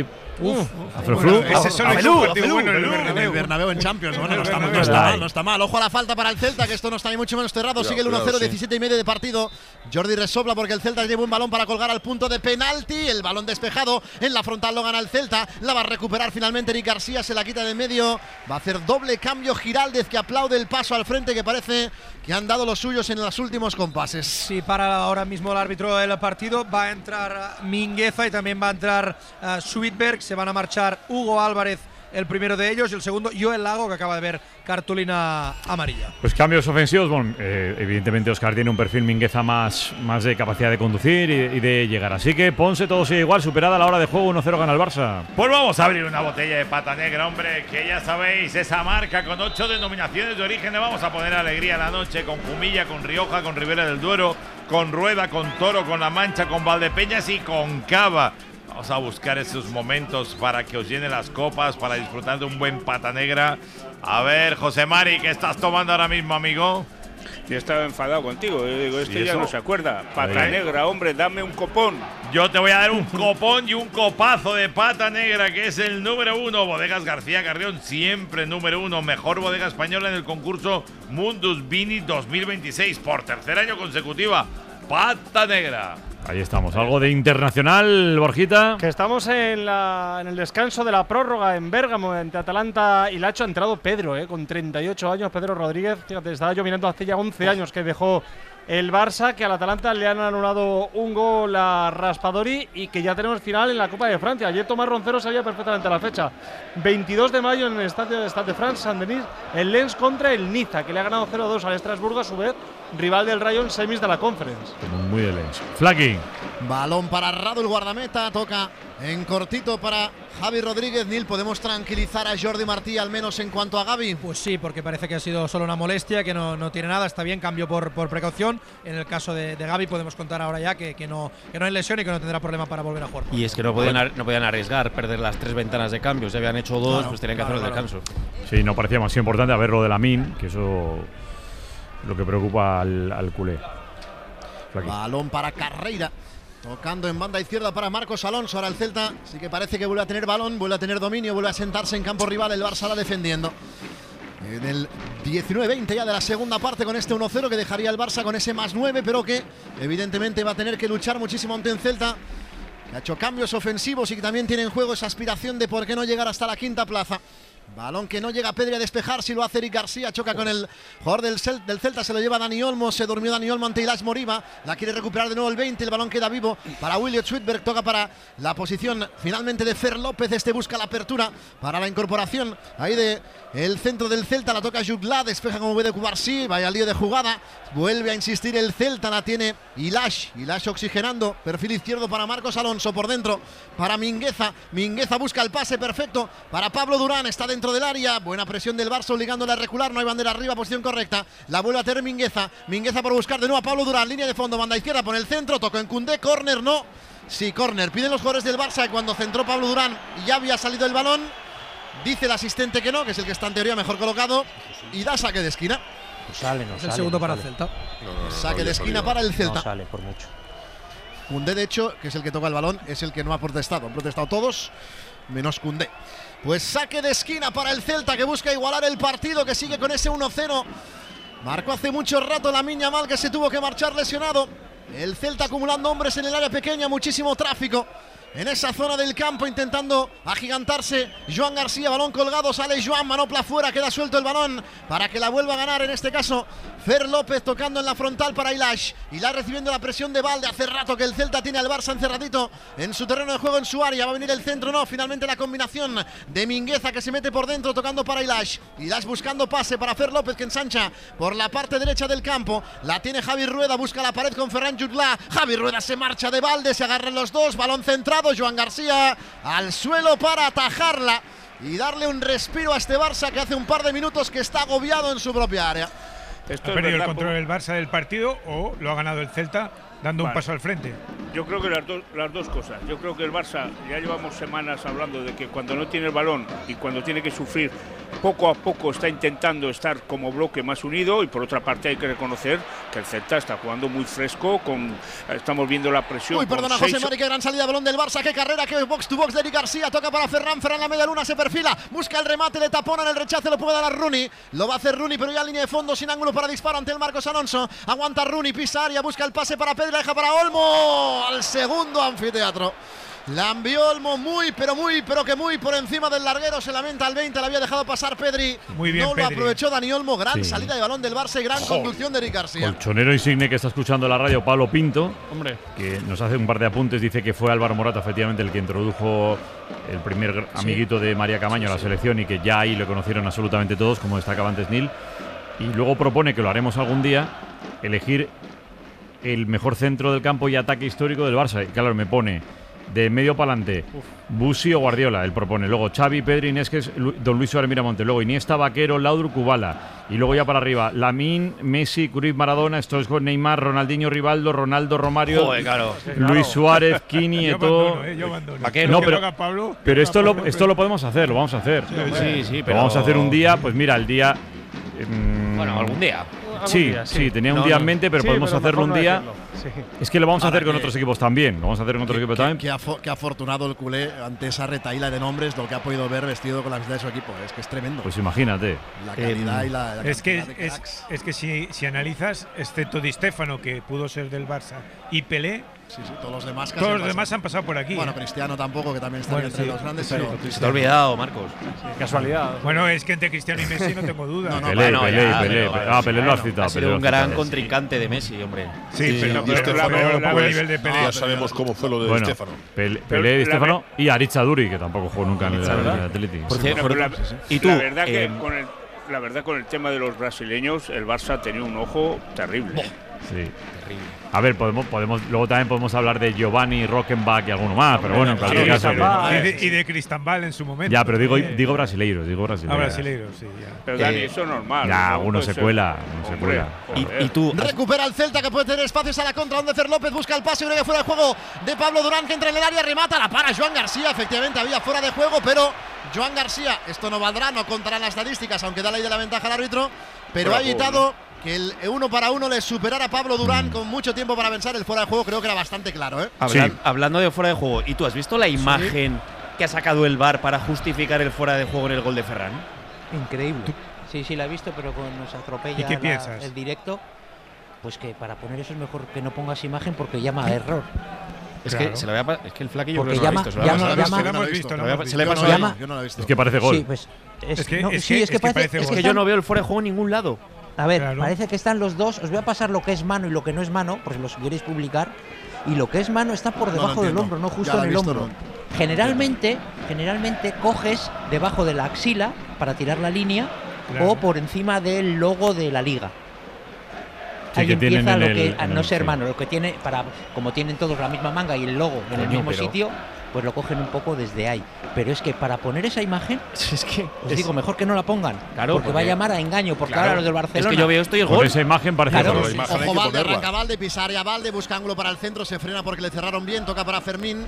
Ese solo es un partido bueno en el Bernabéu en Champions. Bueno, no está mal. Ojo a la falta para el Celta, que esto no está ni mucho menos cerrado. Sigue el 1-0, 17 y medio de partido. Jordi resopla porque el Celta lleva un balón para colgar al punto de penalti. El balón despejado en la frontal lo gana el Celta. La va a recuperar finalmente Eric García, se la quita de medio. Va a hacer doble cambio Giraldez, que aplaude el paso al frente, que parece que han dado los suyos en los últimos compases. Sí, para ahora mismo el árbitro del partido. Va a entrar Mingueza y también va a entrar Schwitberg. Se van a marchar Hugo Álvarez, el primero de ellos, y el segundo Joel Lago, que acaba de ver cartulina amarilla. Pues cambios ofensivos. Bueno, evidentemente Óscar tiene un perfil, Mingueza más de capacidad de conducir y de llegar. Así que Ponce, todo sigue igual, superada la hora de juego, 1-0 gana el Barça. Pues vamos a abrir una botella de pata negra, hombre, que ya sabéis, esa marca con 8 denominaciones de origen. Le vamos a poner alegría a la noche con Jumilla, con Rioja, con Ribera del Duero, con Rueda, con Toro, con La Mancha, con Valdepeñas y con Cava. Vamos a buscar esos momentos para que os llenen las copas, para disfrutar de un buen pata negra. A ver, José Mari, ¿qué estás tomando ahora mismo, amigo? Yo estaba enfadado contigo. Yo digo, ya no se acuerda. Pata negra, hombre, dame un copón. Yo te voy a dar un copón y un copazo de pata negra, que es el número 1. Bodegas García Carrión, siempre número 1. Mejor bodega española en el concurso Mundus Vini 2026. Por tercer año consecutiva. Pata negra. Ahí estamos. ¿Algo de internacional, Borjita? Que estamos en el descanso de la prórroga en Bérgamo entre Atalanta y Lazio. Ha entrado Pedro, con 38 años, Pedro Rodríguez. Fíjate, estaba yo mirando hace ya 11 años que dejó el Barça, que al Atalanta le han anulado un gol a Raspadori y que ya tenemos final en la Copa de Francia. Ayer Tomás Roncero sabía perfectamente la fecha. 22 de mayo en el Stade de France, Saint-Denis, el Lens contra el Niza, que le ha ganado 0-2 al Estrasburgo, a su vez rival del Rayo en semis de la Conference. Muy de Lens. Flaky. Balón para Radu, el guardameta. Toca en cortito para Javi Rodríguez. Nil, ¿podemos tranquilizar a Jordi Martí al menos en cuanto a Gavi? Pues sí, porque parece que ha sido solo una molestia, que no tiene nada. Está bien, cambio por precaución. En el caso de Gavi podemos contar ahora ya que no hay lesión y que no tendrá problema para volver a jugar. Y es que no podían arriesgar, perder las 3 ventanas de cambios. Ya habían hecho 2, claro, pues tenían que hacer el descanso. Sí, no parecía más importante a ver lo de Lamine, que eso es lo que preocupa al culé. Flaky. Balón para Carreira. Tocando en banda izquierda para Marcos Alonso. Ahora el Celta sí que parece que vuelve a tener balón, vuelve a tener dominio, vuelve a sentarse en campo rival. El Barça la defendiendo. En el 19-20 ya de la segunda parte, con este 1-0 que dejaría el Barça con ese +9, pero que evidentemente va a tener que luchar muchísimo ante un Celta que ha hecho cambios ofensivos y que también tiene en juego esa aspiración de por qué no llegar hasta la quinta plaza. Balón que no llega a Pedri a despejar, si lo hace Eric García, choca con el jugador del Celta, se lo lleva Dani Olmo, se durmió Dani Olmo ante Ilaix Moriba, la quiere recuperar de nuevo el 20, el balón queda vivo para William Schwitberg, toca para la posición finalmente de Fer López, este busca la apertura para la incorporación ahí de el centro del Celta, la toca Jutla, despeja como puede Cubarsí, vaya lío de jugada, vuelve a insistir el Celta, la tiene Ilaix oxigenando, perfil izquierdo para Marcos Alonso, por dentro para Mingueza busca el pase perfecto para Pablo Durán, está dentro del área, buena presión del Barça obligándole a recular, no hay bandera arriba, posición correcta, la vuelve a tener Mingueza por buscar de nuevo a Pablo Durán, línea de fondo, banda izquierda, pone el centro, tocó en Koundé, córner, no, sí, córner, piden los jugadores del Barça, cuando centró Pablo Durán ya había salido el balón, dice el asistente que no, que es el que está en teoría mejor colocado, y da saque de esquina. No sale, es el segundo para el Celta. Saque de esquina para el Celta. No sale por mucho. Koundé, de hecho, que es el que toca el balón, es el que no ha protestado. Han protestado todos, menos Koundé. Pues saque de esquina para el Celta, que busca igualar el partido, que sigue con ese 1-0. Marcó hace mucho rato Lamine Yamal, que se tuvo que marchar lesionado. El Celta acumulando hombres en el área pequeña, muchísimo tráfico en esa zona del campo, intentando agigantarse Joan García, balón colgado, sale Joan, manopla fuera, queda suelto el balón para que la vuelva a ganar, en este caso Fer López, tocando en la frontal para Ilaix recibiendo la presión de Valde, hace rato que el Celta tiene al Barça encerradito en su terreno de juego, en su área, va a venir el centro, no, finalmente la combinación de Mingueza, que se mete por dentro, tocando para Ilaix buscando pase para Fer López, que ensancha por la parte derecha del campo, la tiene Javi Rueda, busca la pared con Ferran Jutla, Javi Rueda se marcha de Valde, se agarran los dos, balón centrado, Joan García al suelo para atajarla y darle un respiro a este Barça, que hace un par de minutos que está agobiado en su propia área. ¿Ha perdido el control del Barça del partido o lo ha ganado el Celta dando un paso al frente? Yo creo que las dos cosas. Yo creo que el Barça, ya llevamos semanas hablando de que cuando no tiene el balón y cuando tiene que sufrir, poco a poco está intentando estar como bloque más unido, y por otra parte hay que reconocer que el Celta está jugando muy fresco, estamos viendo la presión. Uy, perdona, José Mari, qué gran salida de balón del Barça, qué carrera, qué box to box de Eric García, toca para Ferran la media luna, se perfila, busca el remate, le tapona en el rechace, lo puede dar a Rooney, lo va a hacer Rooney, pero ya en línea de fondo, sin ángulo para disparo ante el Marcos Alonso, aguanta Rooney, pisa área, busca el pase para Pedri, la deja para Olmo, al segundo anfiteatro. La envió Olmo muy, pero que muy por encima del larguero. Se lamenta al 20, la había dejado pasar Pedri. Muy bien, no Pedri. lo aprovechó Dani Olmo. Gran Sí. salida de balón del Barça y gran conducción de Eric García. Colchonero insigne que está escuchando la radio, Pablo Pinto, Hombre, que nos hace un par de apuntes. Dice que fue Álvaro Morata, efectivamente, el que introdujo el primer amiguito de María Camaño a la selección, y que ya ahí lo conocieron absolutamente todos, como destacaba antes Nil. Y luego propone, que lo haremos algún día, elegir el mejor centro del campo y ataque histórico del Barça. Y claro, me pone de medio para adelante Busi o Guardiola, él propone. Luego Xavi, Pedri, Inés, Don Luis Suárez Miramonte. Luego Iniesta, Vaquero, Laudrup, Kubala. Y luego ya para arriba Lamine, Messi, Cruyff, Maradona, Stoichkov, Neymar, Ronaldinho, Rivaldo, Ronaldo, Romario, Joder, claro. Luis Suárez, Kini, Yo Eto'o. abandono, yo abandono. Vaquero. No, Que pero- lo haga Pablo, Pero que esto haga lo, Pablo, esto lo podemos hacer, lo vamos a hacer. Sí, Lo pero vamos a hacer un día, pues mira, el día. Bueno, algún día. Sí, sí, tenía un día en mente, pero Sí, podemos pero hacerlo mejor un no día. decirlo. Sí. Es que lo vamos a Ahora hacer con que- otros equipos también. Lo vamos a hacer con otros equipos también. Qué afortunado el culé ante esa retaíla de nombres, lo que ha podido ver vestido con la camiseta de su equipo. Es que es tremendo. Pues imagínate. La calidad y la Es que, cantidad de cracks. es que si analizas, excepto Di Stéfano, que pudo ser del Barça, y Pelé, Sí, todos los demás casi todos han los demás pasado. han pasado por aquí. Bueno, Cristiano tampoco, que también está Bueno, entre sí, los grandes, sí, pero Se te ha olvidado, Marcos. Casualidad. Bueno, es que entre Cristiano y Messi no tengo duda. No, no, Pelé, bueno, Pelé, ya, Pelé. pero- Ah, Pelé lo has Ha citado. Pelé sido lo un has gran citado. contrincante de Messi, hombre. Sí, pero y Estefano, pongo el pues, nivel de Pelé. ya sabemos cómo fue lo de Bueno, Estefano. Pelé, Di Stéfano y Aritz Aduri, que tampoco jugó nunca en el Atlético. Por cierto, Pero y tú, la verdad que la verdad, con el tema de los brasileños, el Barça tenía un ojo terrible. Sí. A ver, luego también podemos hablar de Giovanni, Rockenbach y alguno más, pero bueno, en cualquier caso. Y de Cristambal en su momento. Ya, pero digo también. brasileiros, Ah, brasileiros, sí, ya. Pero Dani, eso es normal. Ya, ¿no? alguno Puede se ser. cuela, uno se Hombre, cuela. joder. y tú, Recupera el Celta, que puede tener espacios a la contra, donde Fer López busca el pase, creo que fuera de juego de Pablo Durán, que entra en el área, remata, la para Joan García, efectivamente había fuera de juego, pero Joan García, esto no valdrá, no contarán las estadísticas, aunque da ley de la ventaja al árbitro, pero Fuera ha de evitado que el 1 para 1 le superara a Pablo Durán con mucho tiempo para pensar. El fuera de juego creo que era bastante claro, ¿eh? hablando de fuera de juego, ¿y tú has visto la imagen que ha sacado el VAR para justificar el fuera de juego en el gol de Ferran? Increíble. Sí, sí, la he visto, pero nos atropella ¿Y qué piensas? el directo. Pues que para poner eso es mejor que no pongas imagen porque llama a error. Es Claro. que se lo había es que el flaquillo Porque creo que no lo ha llama- visto, se lo había llama- pasado. llama- Lo hemos visto, lo hemos visto. Se le Yo pasó no a la él. vi, yo no la he visto. Es que parece gol. Sí, pues Es que parece, parece Es gol. que yo no veo el fuera de juego en ningún lado. A ver, Claro. parece que están los dos. Os voy a pasar lo que es mano y lo que no es mano, por si los queréis publicar. Y lo que es mano está por No lo debajo del entiendo. hombro, no Ya justo lo en he el visto, hombro. no. Generalmente coges debajo de la axila para tirar la línea Claro. o por encima del logo de la liga. Sí, Ahí que tienen empieza en lo el- que, en a no el- ser sí. mano, lo que tiene para, como tienen todos la misma manga y el logo en el Coño, mismo pero- sitio, pues lo cogen un poco desde ahí. Pero es que para poner esa imagen, Es que os digo, mejor que no la pongan. Claro, porque va a porque- llamar a engaño, porque Claro, ahora los del es Barcelona. que yo veo esto y el Con gol. esa imagen parece Claro, gol. Pero la imagen hay Ojo que Valde, ponerla. arranca Valde, pisa área Valde, busca ángulo para el centro, se frena porque le cerraron bien, toca para Fermín.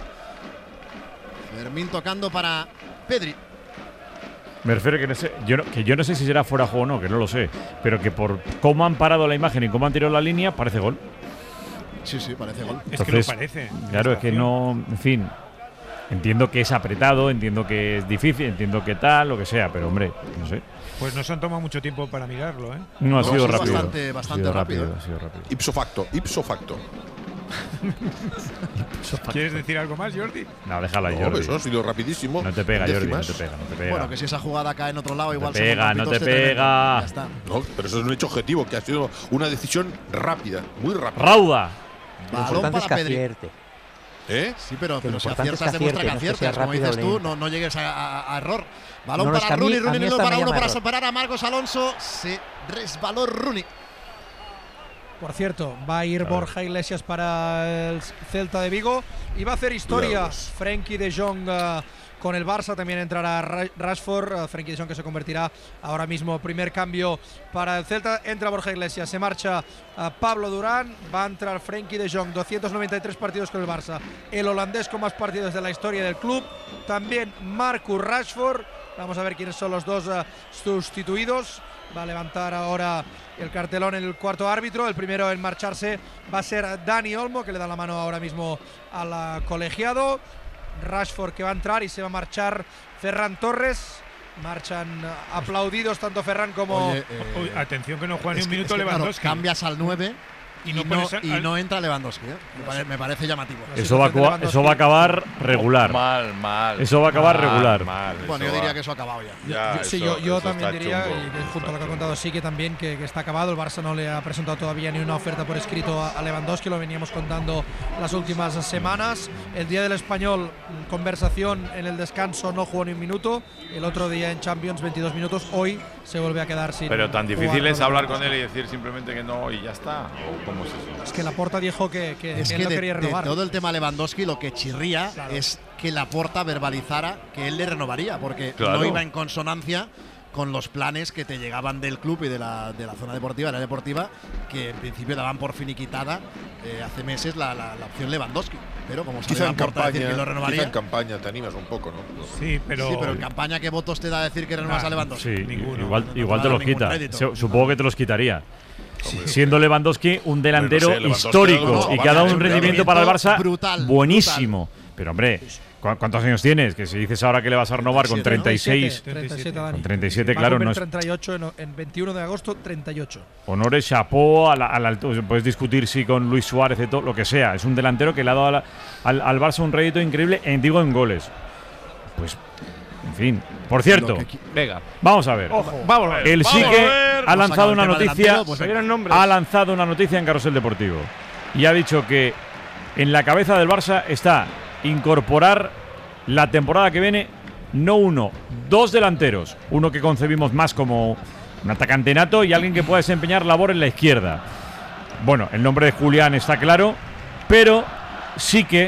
Fermín tocando para Pedri. Me refiero que yo no sé si será fuera de juego o no, que no lo sé. Pero que por cómo han parado la imagen y cómo han tirado la línea, parece gol. Sí, parece gol. Es que lo parece. Claro, es que no. En fin. Entiendo que es apretado, entiendo que es difícil, entiendo que tal, lo que sea, pero hombre, no sé. Pues no se han tomado mucho tiempo para mirarlo, ¿eh? No ha No, sido sí, rápido. bastante Ha sido rápido, ¿eh? Ha sido rápido. Ipso facto, ipso facto. ¿Quieres decir algo más, Jordi? No, déjala, No, Jordi. eso ha sido rapidísimo. No te pega, Jordi, no Décimas. te pega, no te pega. Bueno, que si esa jugada cae en otro lado, igual te se pega, monta un no te pitoste tremendo. pega. Ya está. No, pero eso es un hecho objetivo, que ha sido una decisión rápida, muy rápida. ¡Rauda! Lo Balón importante es para que Pedri. acierte. ¿Eh? Sí, pero lo si importante es aciertas que demuestra que acierte, no es que sea aciertas. Como rápido dices o tú, lento. no llegues a error. Balón No, es que para a mí- Rooney, a Rooney mí 1 esta para me 1 llama para error. separar a Marcos Alonso. Se resbaló Rooney. Por cierto, va a ir Borja Iglesias para el Celta de Vigo y va a hacer historia Cuidados. Frenkie de Jong con el Barça. También entrará Rashford, Frenkie de Jong, que se convertirá ahora mismo primer cambio para el Celta. Entra Borja Iglesias, se marcha Pablo Durán, va a entrar Frenkie de Jong, 293 partidos con el Barça, el holandés con más partidos de la historia del club. También Marcus Rashford. Vamos a ver quiénes son los dos sustituidos. Va a levantar ahora el cartelón el cuarto árbitro. El primero en marcharse va a ser Dani Olmo, que le da la mano ahora mismo al colegiado. Rashford, que va a entrar, y se va a marchar Ferran Torres. Marchan aplaudidos tanto Ferran como… atención que no juega ni un minuto Lewandowski. Claro, cambias al 9 y no entra Lewandowski. Me parece llamativo. Eso va a acabar regular. Mal. Eso va a acabar regular. Bueno, yo diría que eso ha acabado ya. Yo también diría, y junto a lo que ha contado sí que también que está acabado. El Barça no le ha presentado todavía ni una oferta por escrito a Lewandowski, lo veníamos contando las últimas semanas. El día del Español, conversación en el descanso, no jugó ni un minuto. El otro día en Champions, 22 minutos. Hoy se vuelve a quedar sin… Pero tan difícil es hablar con él y decir simplemente que no y ya está. ¿Cómo es eso? Es que Laporta dijo que él no quería renovar. De todo el tema Lewandowski, lo que chirría es que Laporta verbalizara que él le renovaría, porque no iba en consonancia con los planes que te llegaban del club y de la zona deportiva, de la deportiva, que en principio daban por finiquitada hace meses la opción Lewandowski. Pero como quizá en campaña, que lo renovaría, quizá en campaña te animas un poco, ¿no? Sí, pero en campaña, ¿qué votos te da decir que renuevas a Lewandowski? Sí, ninguno. Igual te los quita. Supongo que te los quitaría. Siendo Lewandowski un delantero histórico y que ha dado un rendimiento para el Barça buenísimo. Pero hombre, ¿cuántos años tienes? Que si dices ahora que le vas a renovar con 36… 37, Dani. Con 37, claro, no es… 38 en 21 de agosto, 38. Honores, chapó, puedes discutir si con Luis Suárez, lo que sea. Es un delantero que le ha dado al Barça un rédito increíble, en goles. Pues… En fin, por cierto, venga, vamos a ver. Vamos a ver. El Sique ha lanzado una noticia. Ha lanzado una noticia en Carrusel Deportivo y ha dicho que en la cabeza del Barça está incorporar la temporada que viene no 1, 2 delanteros, uno que concebimos más como un atacante nato y alguien que pueda desempeñar labor en la izquierda. Bueno, el nombre de Julián está claro, pero sí que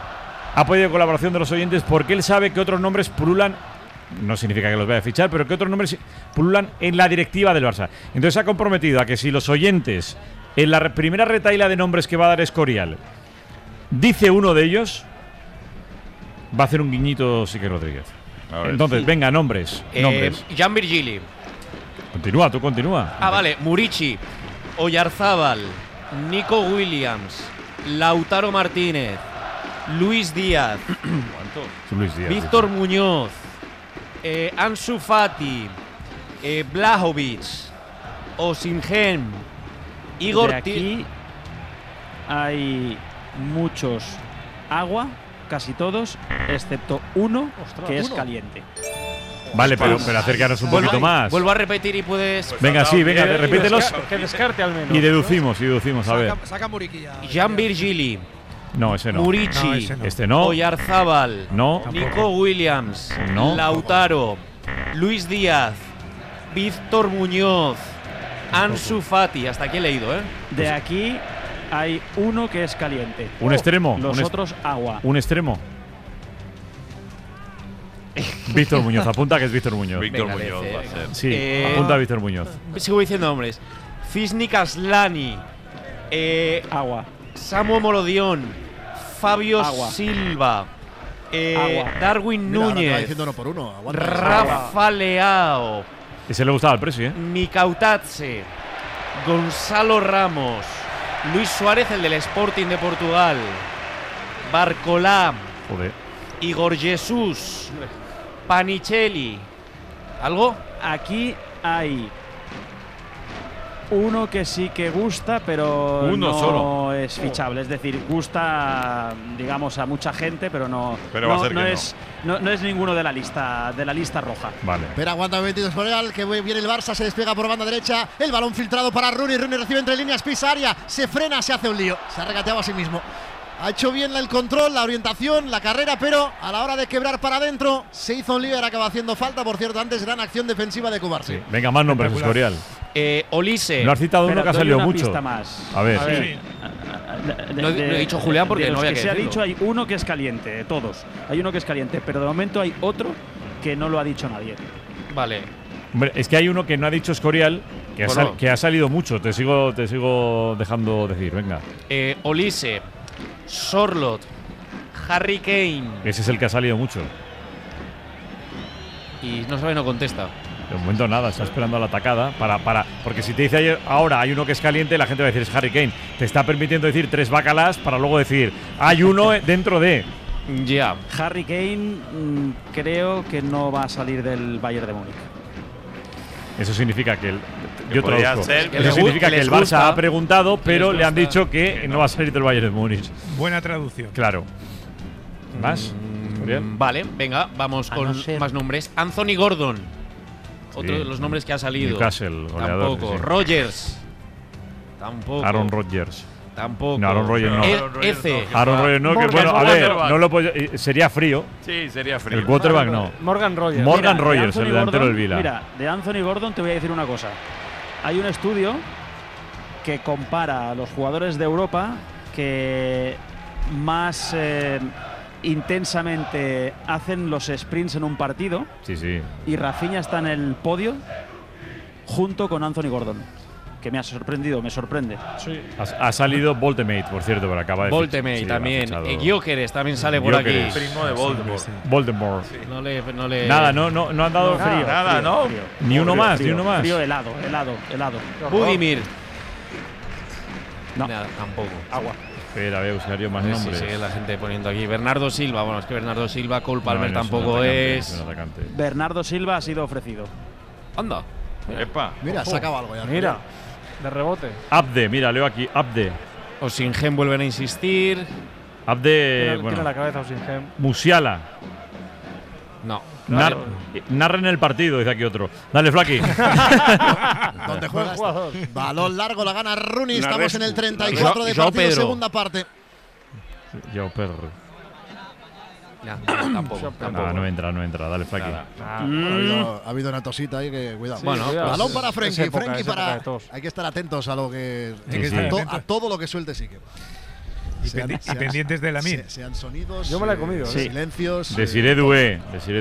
ha pedido colaboración de los oyentes porque él sabe que otros nombres pululan, no significa que los vaya a fichar, pero que otros nombres pululan en la directiva del Barça. Entonces se ha comprometido a que si los oyentes, en la primera retahíla de nombres que va a dar Escorial, dice uno de ellos, va a hacer un guiñito Sique Rodríguez. Entonces, venga, nombres. Jan Virgili. Tú continúa. Vale, Murici, Oyarzábal, Nico Williams, Lautaro Martínez, Luis Díaz, Víctor Muñoz, Ansu Fati, Blajovic, Osimhen, Igor… De aquí hay muchos agua, casi todos, excepto uno que es caliente. Vale, pero acércanos un poquito más. Vuelvo a repetir y puedes… Venga, sí, venga, repítelos. Que descarte al menos. Y deducimos, a ver. Saca Muriquilla. Jan Virgili. No, ese no. Murici, este no. Oyarzábal, no. Nico Williams, no. Lautaro, Luis Díaz, Víctor Muñoz, Ansu Fati. Hasta aquí he leído, ¿eh? De aquí hay uno que es caliente. ¿Un extremo? Los otros agua. ¿Un extremo? Víctor Muñoz, apunta que es Víctor Muñoz. Víctor Muñoz va a ser. Sí, apunta a Víctor Muñoz. Sigo diciendo nombres. Fisnik Aslani, agua. Samu Morodión, Fabio Silva, Darwin Núñez, Rafa Leao. Ese le gustaba al Presi, ¿eh? Mikautatse, Gonzalo Ramos, Luis Suárez, el del Sporting de Portugal, Barcolá, Igor Jesús, Panicelli. ¿Algo? Aquí hay uno que sí que gusta, pero uno no solo es fichable. Es decir, gusta, digamos, a mucha gente, pero no es ninguno de la lista roja. Vale. Pero aguanta un momentito Escorial, que viene el Barça, se despega por banda derecha, el balón filtrado para Rooney recibe entre líneas, pisa área, se frena, se hace un lío, se ha regateado a sí mismo. Ha hecho bien el control, la orientación, la carrera, pero a la hora de quebrar para adentro se hizo un lío y ahora acaba haciendo falta. Por cierto, antes gran acción defensiva de Cubarsi. Sí. Venga, más nombres, Escorial. Olise. No has citado uno que ha salido mucho. Pista más. A ver. Sí. Lo he dicho Julián porque de no los había que que se ha decirlo. dicho, hay uno que es caliente, todos. Hay uno que es caliente, pero de momento hay otro que no lo ha dicho nadie. Vale. Hombre, es que hay uno que no ha dicho Escorial, que, Bueno. que ha salido mucho. Te sigo dejando decir, venga. Olise, Sorloth, Harry Kane. Ese es el que ha salido mucho. Y no sabe, no contesta. De momento nada, está esperando a la atacada porque si te dice ahora hay uno que es caliente, la gente va a decir es Harry Kane. Te está permitiendo decir 3 bacalás para luego decir hay uno dentro de. Ya. Harry Kane creo que no va a salir del Bayern de Múnich. Eso significa que Que podría ser que eso les significa que el gusta, Barça ha preguntado, pero les le han gusta. dicho que no va a salir del Bayern de Múnich. Buena traducción. Claro. ¿Más? Escorial. Vale, venga, vamos A con no ser- más nombres. Anthony Gordon. Otro de los nombres que ha salido. Newcastle, goleador. Tampoco. sí, sí. Rogers. Tampoco. Aaron Rodgers. Tampoco. No, Aaron Rodgers no. Eze. Aaron Rodgers no, que Morgan, bueno, a Morgan ver, Rodgers. no lo puedo, sería frío. Sí, sería frío. El quarterback no. Morgan Rogers. Morgan Mira, de Rogers, el Anthony delantero Gordon- del Vila. Mira, de Anthony Gordon te voy a decir una cosa. Hay un estudio que compara a los jugadores de Europa que más intensamente hacen los sprints en un partido, Sí, sí. y Rafinha está en el podio junto con Anthony Gordon, que me ha sorprendido, me sorprende. Sí. Ha salido Voltemate, por cierto, pero acaba de Voltemate sí, lo ha también. fichado. Gyökeres también sale por Gyökeres. aquí. Primo de Voldemort. Voldemort. No le. Nada, no han dado frío. Nada, ¿no? Ni uno más, Frío, ni uno más. Frío, helado. Budimir. No. Nada, tampoco. Agua. Espera, voy a buscar yo más Sí, nombres. sí, la gente poniendo aquí. Bernardo Silva. Bueno, es que Bernardo Silva, Cole No, Palmer no es un tampoco atacante, es. un atacante. Bernardo Silva ha sido ofrecido. Anda. Epa. Mira, sacaba algo ya. Mira, de rebote. Abde, mira, leo aquí, Abde. Osingen vuelven a insistir. Abde, Tiene la bueno, cabeza Osimhen. Musiala. No. Narren el partido, dice aquí otro. Dale, Flaky. ¿Dónde juega? jugador. Balón largo, la gana Rooney. La Estamos en el Rescue. 34 de Joao partido, Pedro. segunda parte. Yo, Pedro. Tampoco. No entra. Dale, Flaky. Ha habido una tosita ahí que cuidado. Bueno, cuidado. balón para Frenkie. Es época, Frenkie es época para. de tos. Hay que estar atentos a lo que. Sí, sí. A todo lo que suelte sí que. Y pendientes de la min. Sean sonidos. Yo me la he comido, sí. Silencios. Desiré Doué.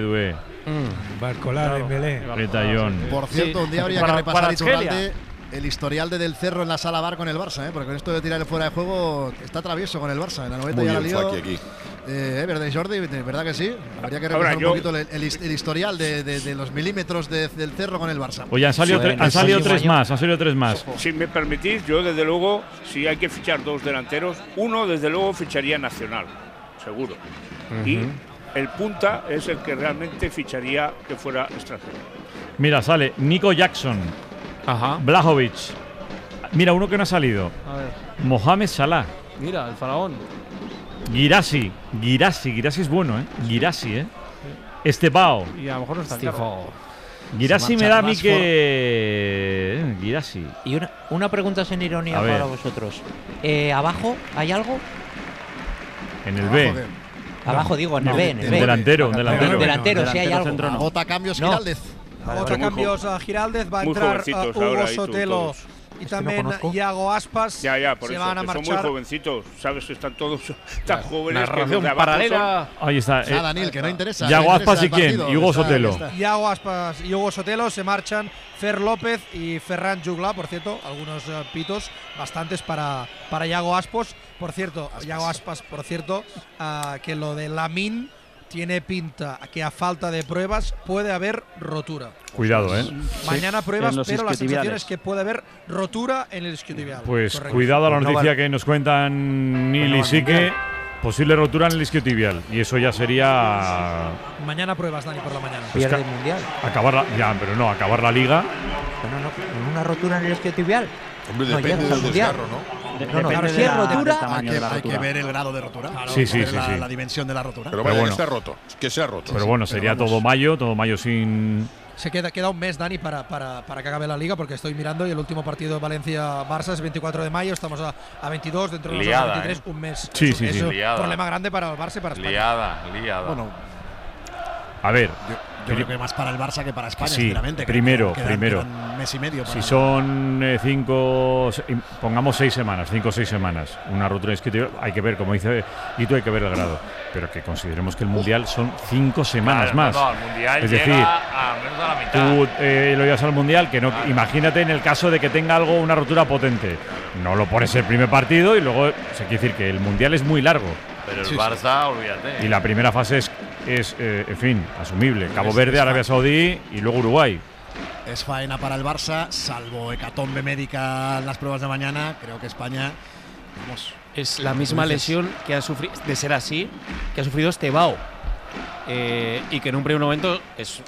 Barcola, Dembélé. Greta John. Por cierto, Sí. un día habría Para- que repasar para Iturralde el historial de Del Cerro en la sala bar con el Barça, porque con esto de tirar fuera de juego está travieso con el Barça. En la 90 Muy ya la bien, lió. Flaky aquí. ¿Verdad, Jordi? ¿Verdad que sí? Habría que Ahora, repasar yo- un poquito el historial de los milímetros del Cerro con el Barça. Oye, han salido tres más. Han salido 3 más. Si me permitís, yo desde luego, si hay que fichar 2 delanteros, uno desde luego ficharía Nacional, seguro. Y el punta es el que realmente ficharía que fuera extranjero. Mira, sale Nico Jackson. Ajá. Blajovic. Mira, uno que no ha salido. A ver. Mohamed Salah. Mira, el faraón. Girassi es bueno, Girassi, Estebao. Y a lo mejor no está claro. Girassi Se me da a marcha mí más que. Girassi. Y una pregunta sin ironía A ver. para vosotros. ¿Abajo hay algo? En el B. Abajo digo, en el B. En el Un B. delantero, un En el delantero. delantero, sí hay algo. centro no. Agota cambios No. Giraldez. Otro cambios a Giraldez, va a muy entrar jovencitos Hugo ahora, y tú, Sotelo todos. y no también conozco. Iago Aspas. Ya, por se eso, van a que son muy marchar. jovencitos, sabes que están todos tan jóvenes. que Narración los de abajo paralela. Ahí está. Nada, Daniel, que no interesa. Yago no interesa Aspas y el quién? partido, Y Hugo está- Sotelo. está. Iago Aspas y Hugo Sotelo se marchan. Fer López y Ferran Jugla, por cierto, algunos pitos, bastantes para Iago Aspas. Por cierto, Iago Aspas, por cierto, que lo de Lamine tiene pinta que a falta de pruebas puede haber rotura. Cuidado, Mañana pruebas, en los pero la sensación isquiotibiales. es que puede haber rotura en el isquiotibial. Pues Correcto. cuidado a la No noticia va- que nos cuentan Nil y Sique. Posible rotura en el isquiotibial. Y eso ya sería Mañana pruebas, Dani, por la mañana. Pierde el mundial. acabar la liga. Bueno, no, una rotura en el isquiotibial. Hombre, No depende llegas al del mundial. desgarro, ¿no? No, Depende si es rotura, del tamaño de la Hay que rotura. ver el grado de rotura. Sí, sí, ver sí, la, sí. la dimensión de la rotura. Pero Pero vaya, bueno. que esté roto. Que sea roto. Pero bueno, sería vamos. todo mayo sin. Se queda un mes, Dani, para que acabe la liga, porque estoy mirando y el último partido de Valencia-Barça es 24 de mayo, estamos a 22, dentro de los Liada, 23, un mes. Sí, Es un Liada. problema grande para el Barça y para España. Liada. Bueno, A ver, Yo creo que más para el Barça que para España, sí, sinceramente. Primero. Un mes y medio. Si son 5, pongamos 6 semanas, 5 o 6 semanas, una rotura discutible, hay que ver, como dice Itu, hay que ver el grado. Pero que consideremos que el Mundial son 5 semanas más. No, el Mundial es llega decir, a menos a la mitad. tú lo llevas al Mundial, que no, imagínate en el caso de que tenga algo, una rotura potente. No lo pones el primer partido y luego, se quiere decir que el Mundial es muy largo. Pero el Barça, olvídate. Y la primera fase es en fin, asumible. Cabo Verde, Arabia Saudí y luego Uruguay. Es faena para el Barça, salvo hecatombe médica en las pruebas de mañana. Creo que España, vamos, es la misma lesión que ha sufrido, de ser así, que ha sufrido Estebao. Y que en un primer momento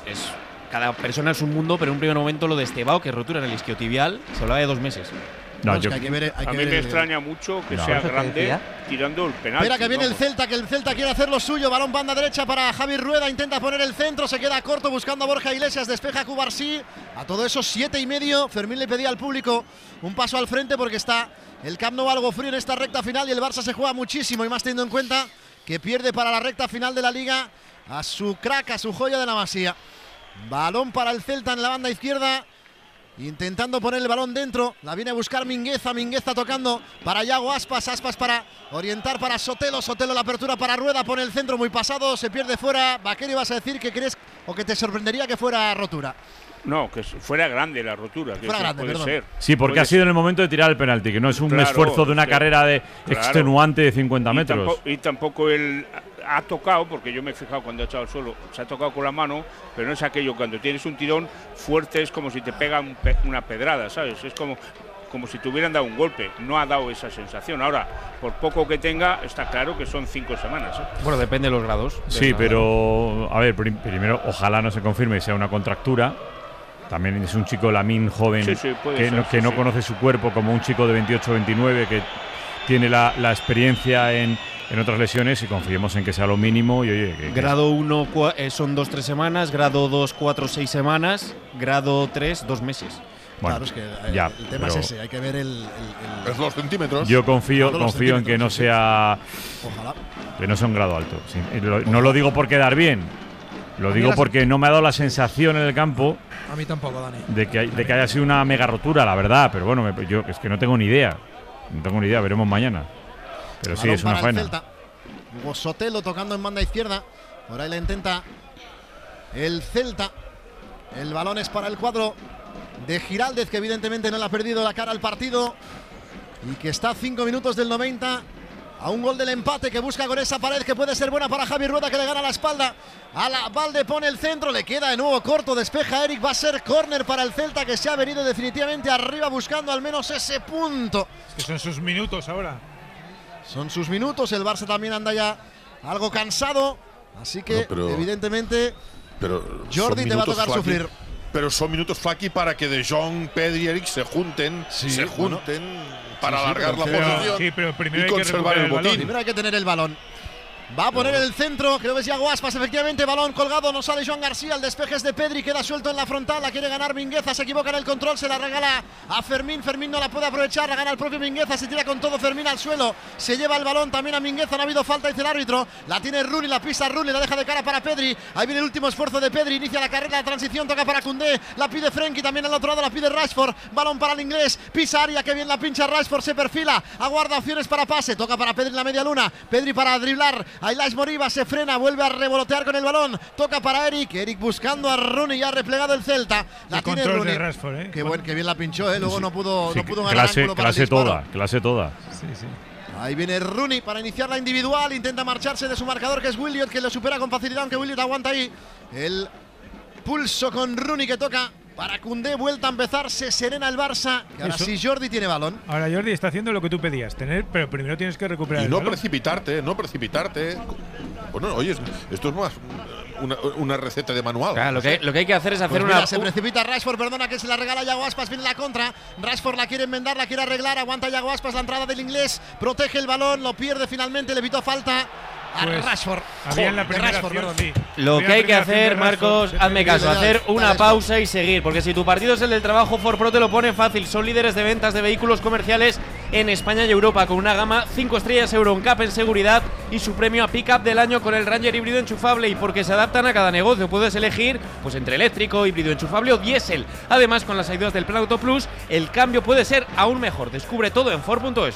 cada persona es un mundo, pero en un primer momento lo de Estebao, que es rotura en el isquiotibial, se hablaba de 2 meses. No, es que hay que ver, a mí me extraña mucho que sea grande tirando el penalti. Espera que viene el Celta, que el Celta quiere hacer lo suyo. Balón banda derecha para Javi Rueda, intenta poner el centro, se queda corto buscando a Borja Iglesias, despeja a Cubarsí. A todo eso 7,5. Fermín le pedía al público un paso al frente porque está el Camp Nou algo frío en esta recta final y el Barça se juega muchísimo, y más teniendo en cuenta que pierde para la recta final de la Liga a su crack, a su joya de la Masía. Balón para el Celta en la banda izquierda, intentando poner el balón dentro. La viene a buscar Mingueza tocando para Yago Aspas para orientar para Sotelo. Sotelo, la apertura para Rueda, pone el centro muy pasado, se pierde fuera. Vaquero, ibas a decir que crees o que te sorprendería que fuera rotura. No, que fuera grande la rotura. Que fuera grande, puede ser. Sí, porque ha sido en el momento de tirar el penalti, que no es un esfuerzo de una carrera extenuante de 50 metros. Y tampoco él ha tocado, porque yo me he fijado cuando ha echado al suelo, se ha tocado con la mano, pero no es aquello, cuando tienes un tirón fuerte es como si te pega una pedrada, ¿sabes? Es como si te hubieran dado un golpe. No ha dado esa sensación. Ahora, por poco que tenga, está claro que son 5 semanas. Bueno, depende de los grados. Sí, pero a ver, primero, ojalá no se confirme y sea una contractura. También es un chico Lamine joven que no conoce su cuerpo, como un chico de 28 29 que tiene la experiencia en otras lesiones, y confiemos en que sea lo mínimo. Y oye, grado 1 son 2-3 semanas, grado 2 4-6 semanas, grado 3 2 meses. Bueno, claro, es que el tema es ese, hay que ver el 2 centímetros. Yo confío en que no sea. Ojalá. Que no sea un grado alto. Sí, no lo digo por quedar bien. Lo digo porque no me ha dado la sensación en el campo. A mí tampoco, Dani. De que haya sido una mega rotura, la verdad. Pero bueno, yo es que no tengo ni idea. No tengo ni idea, veremos mañana. Pero sí, es una faena. Hugo Sotelo tocando en banda izquierda. Por ahí la intenta el Celta. El balón es para el cuadro de Giraldez, que evidentemente no le ha perdido la cara al partido. Y que está a 5 minutos del 90. A un gol del empate, que busca con esa pared que puede ser buena para Javi Rueda, que le gana la espalda a la Valde, pone el centro, le queda de nuevo corto, despeja Eric, va a ser córner para el Celta, que se ha venido definitivamente arriba buscando al menos ese punto. Es que son sus minutos ahora. Son sus minutos, el Barça también anda ya algo cansado, así que evidentemente Jordi te va a tocar sufrir. Pero son minutos, Faki, para que De Jong, Pedri y Eric se junten para alargar la posición pero primero y conservar el botín. Primero hay que tener el balón. Va a poner el centro, creo que es Yago Aspas, efectivamente, balón colgado, no sale Joan García, el despeje es de Pedri, queda suelto en la frontal, la quiere ganar Mingueza, se equivoca en el control, se la regala a Fermín, Fermín no la puede aprovechar, la gana el propio Mingueza, se tira con todo Fermín al suelo, se lleva el balón también a Mingueza, no ha habido falta, dice el árbitro, la tiene Rooney, la pisa Rooney, la deja de cara para Pedri, ahí viene el último esfuerzo de Pedri, inicia la carrera, la transición, toca para Koundé, la pide Frenkie, también al otro lado la pide Rashford, balón para el inglés, pisa área, que bien la pincha Rashford, se perfila, aguarda opciones para pase, toca para Pedri en la media luna, Pedri para driblar, Ailash Moriba, se frena, vuelve a revolotear con el balón, toca para Eric buscando a Rooney, ya ha replegado el Celta, la tiene Rooney, de Rashford, que bien la pinchó, luego no pudo ganar ángulo para el disparo. clase toda. Sí. Ahí viene Rooney para iniciar la individual, intenta marcharse de su marcador, que es Williot, que lo supera con facilidad, aunque Williot aguanta ahí el pulso con Rooney, que toca para Koundé, vuelta a empezar, se serena el Barça, que ahora sí Jordi tiene balón. Ahora Jordi está haciendo lo que tú pedías, pero primero tienes que recuperar el balón. No precipitarte. Bueno, oye, esto es más una receta de manual. Claro, lo que hay que hacer es hacer una… Se precipita Rashford, perdona, que se la regala Yago Aspas, viene la contra, Rashford la quiere enmendar, la quiere arreglar, aguanta Yago Aspas, la entrada del inglés, protege el balón, lo pierde finalmente, le evitó falta a Rashford. Había en la primera acción, sí. Lo que hay que hacer, Marcos, hazme caso, hacer una pausa y seguir, porque si tu partido es el del trabajo, Ford Pro te lo pone fácil, son líderes de ventas de vehículos comerciales en España y Europa, con una gama 5 estrellas EuroNCAP en seguridad y su premio a Pickup del año con el Ranger híbrido enchufable, y porque se adaptan a cada negocio. Puedes elegir pues entre eléctrico, híbrido enchufable o diésel. Además, con las ayudas del Plan Auto Plus, el cambio puede ser aún mejor. Descubre todo en Ford.es.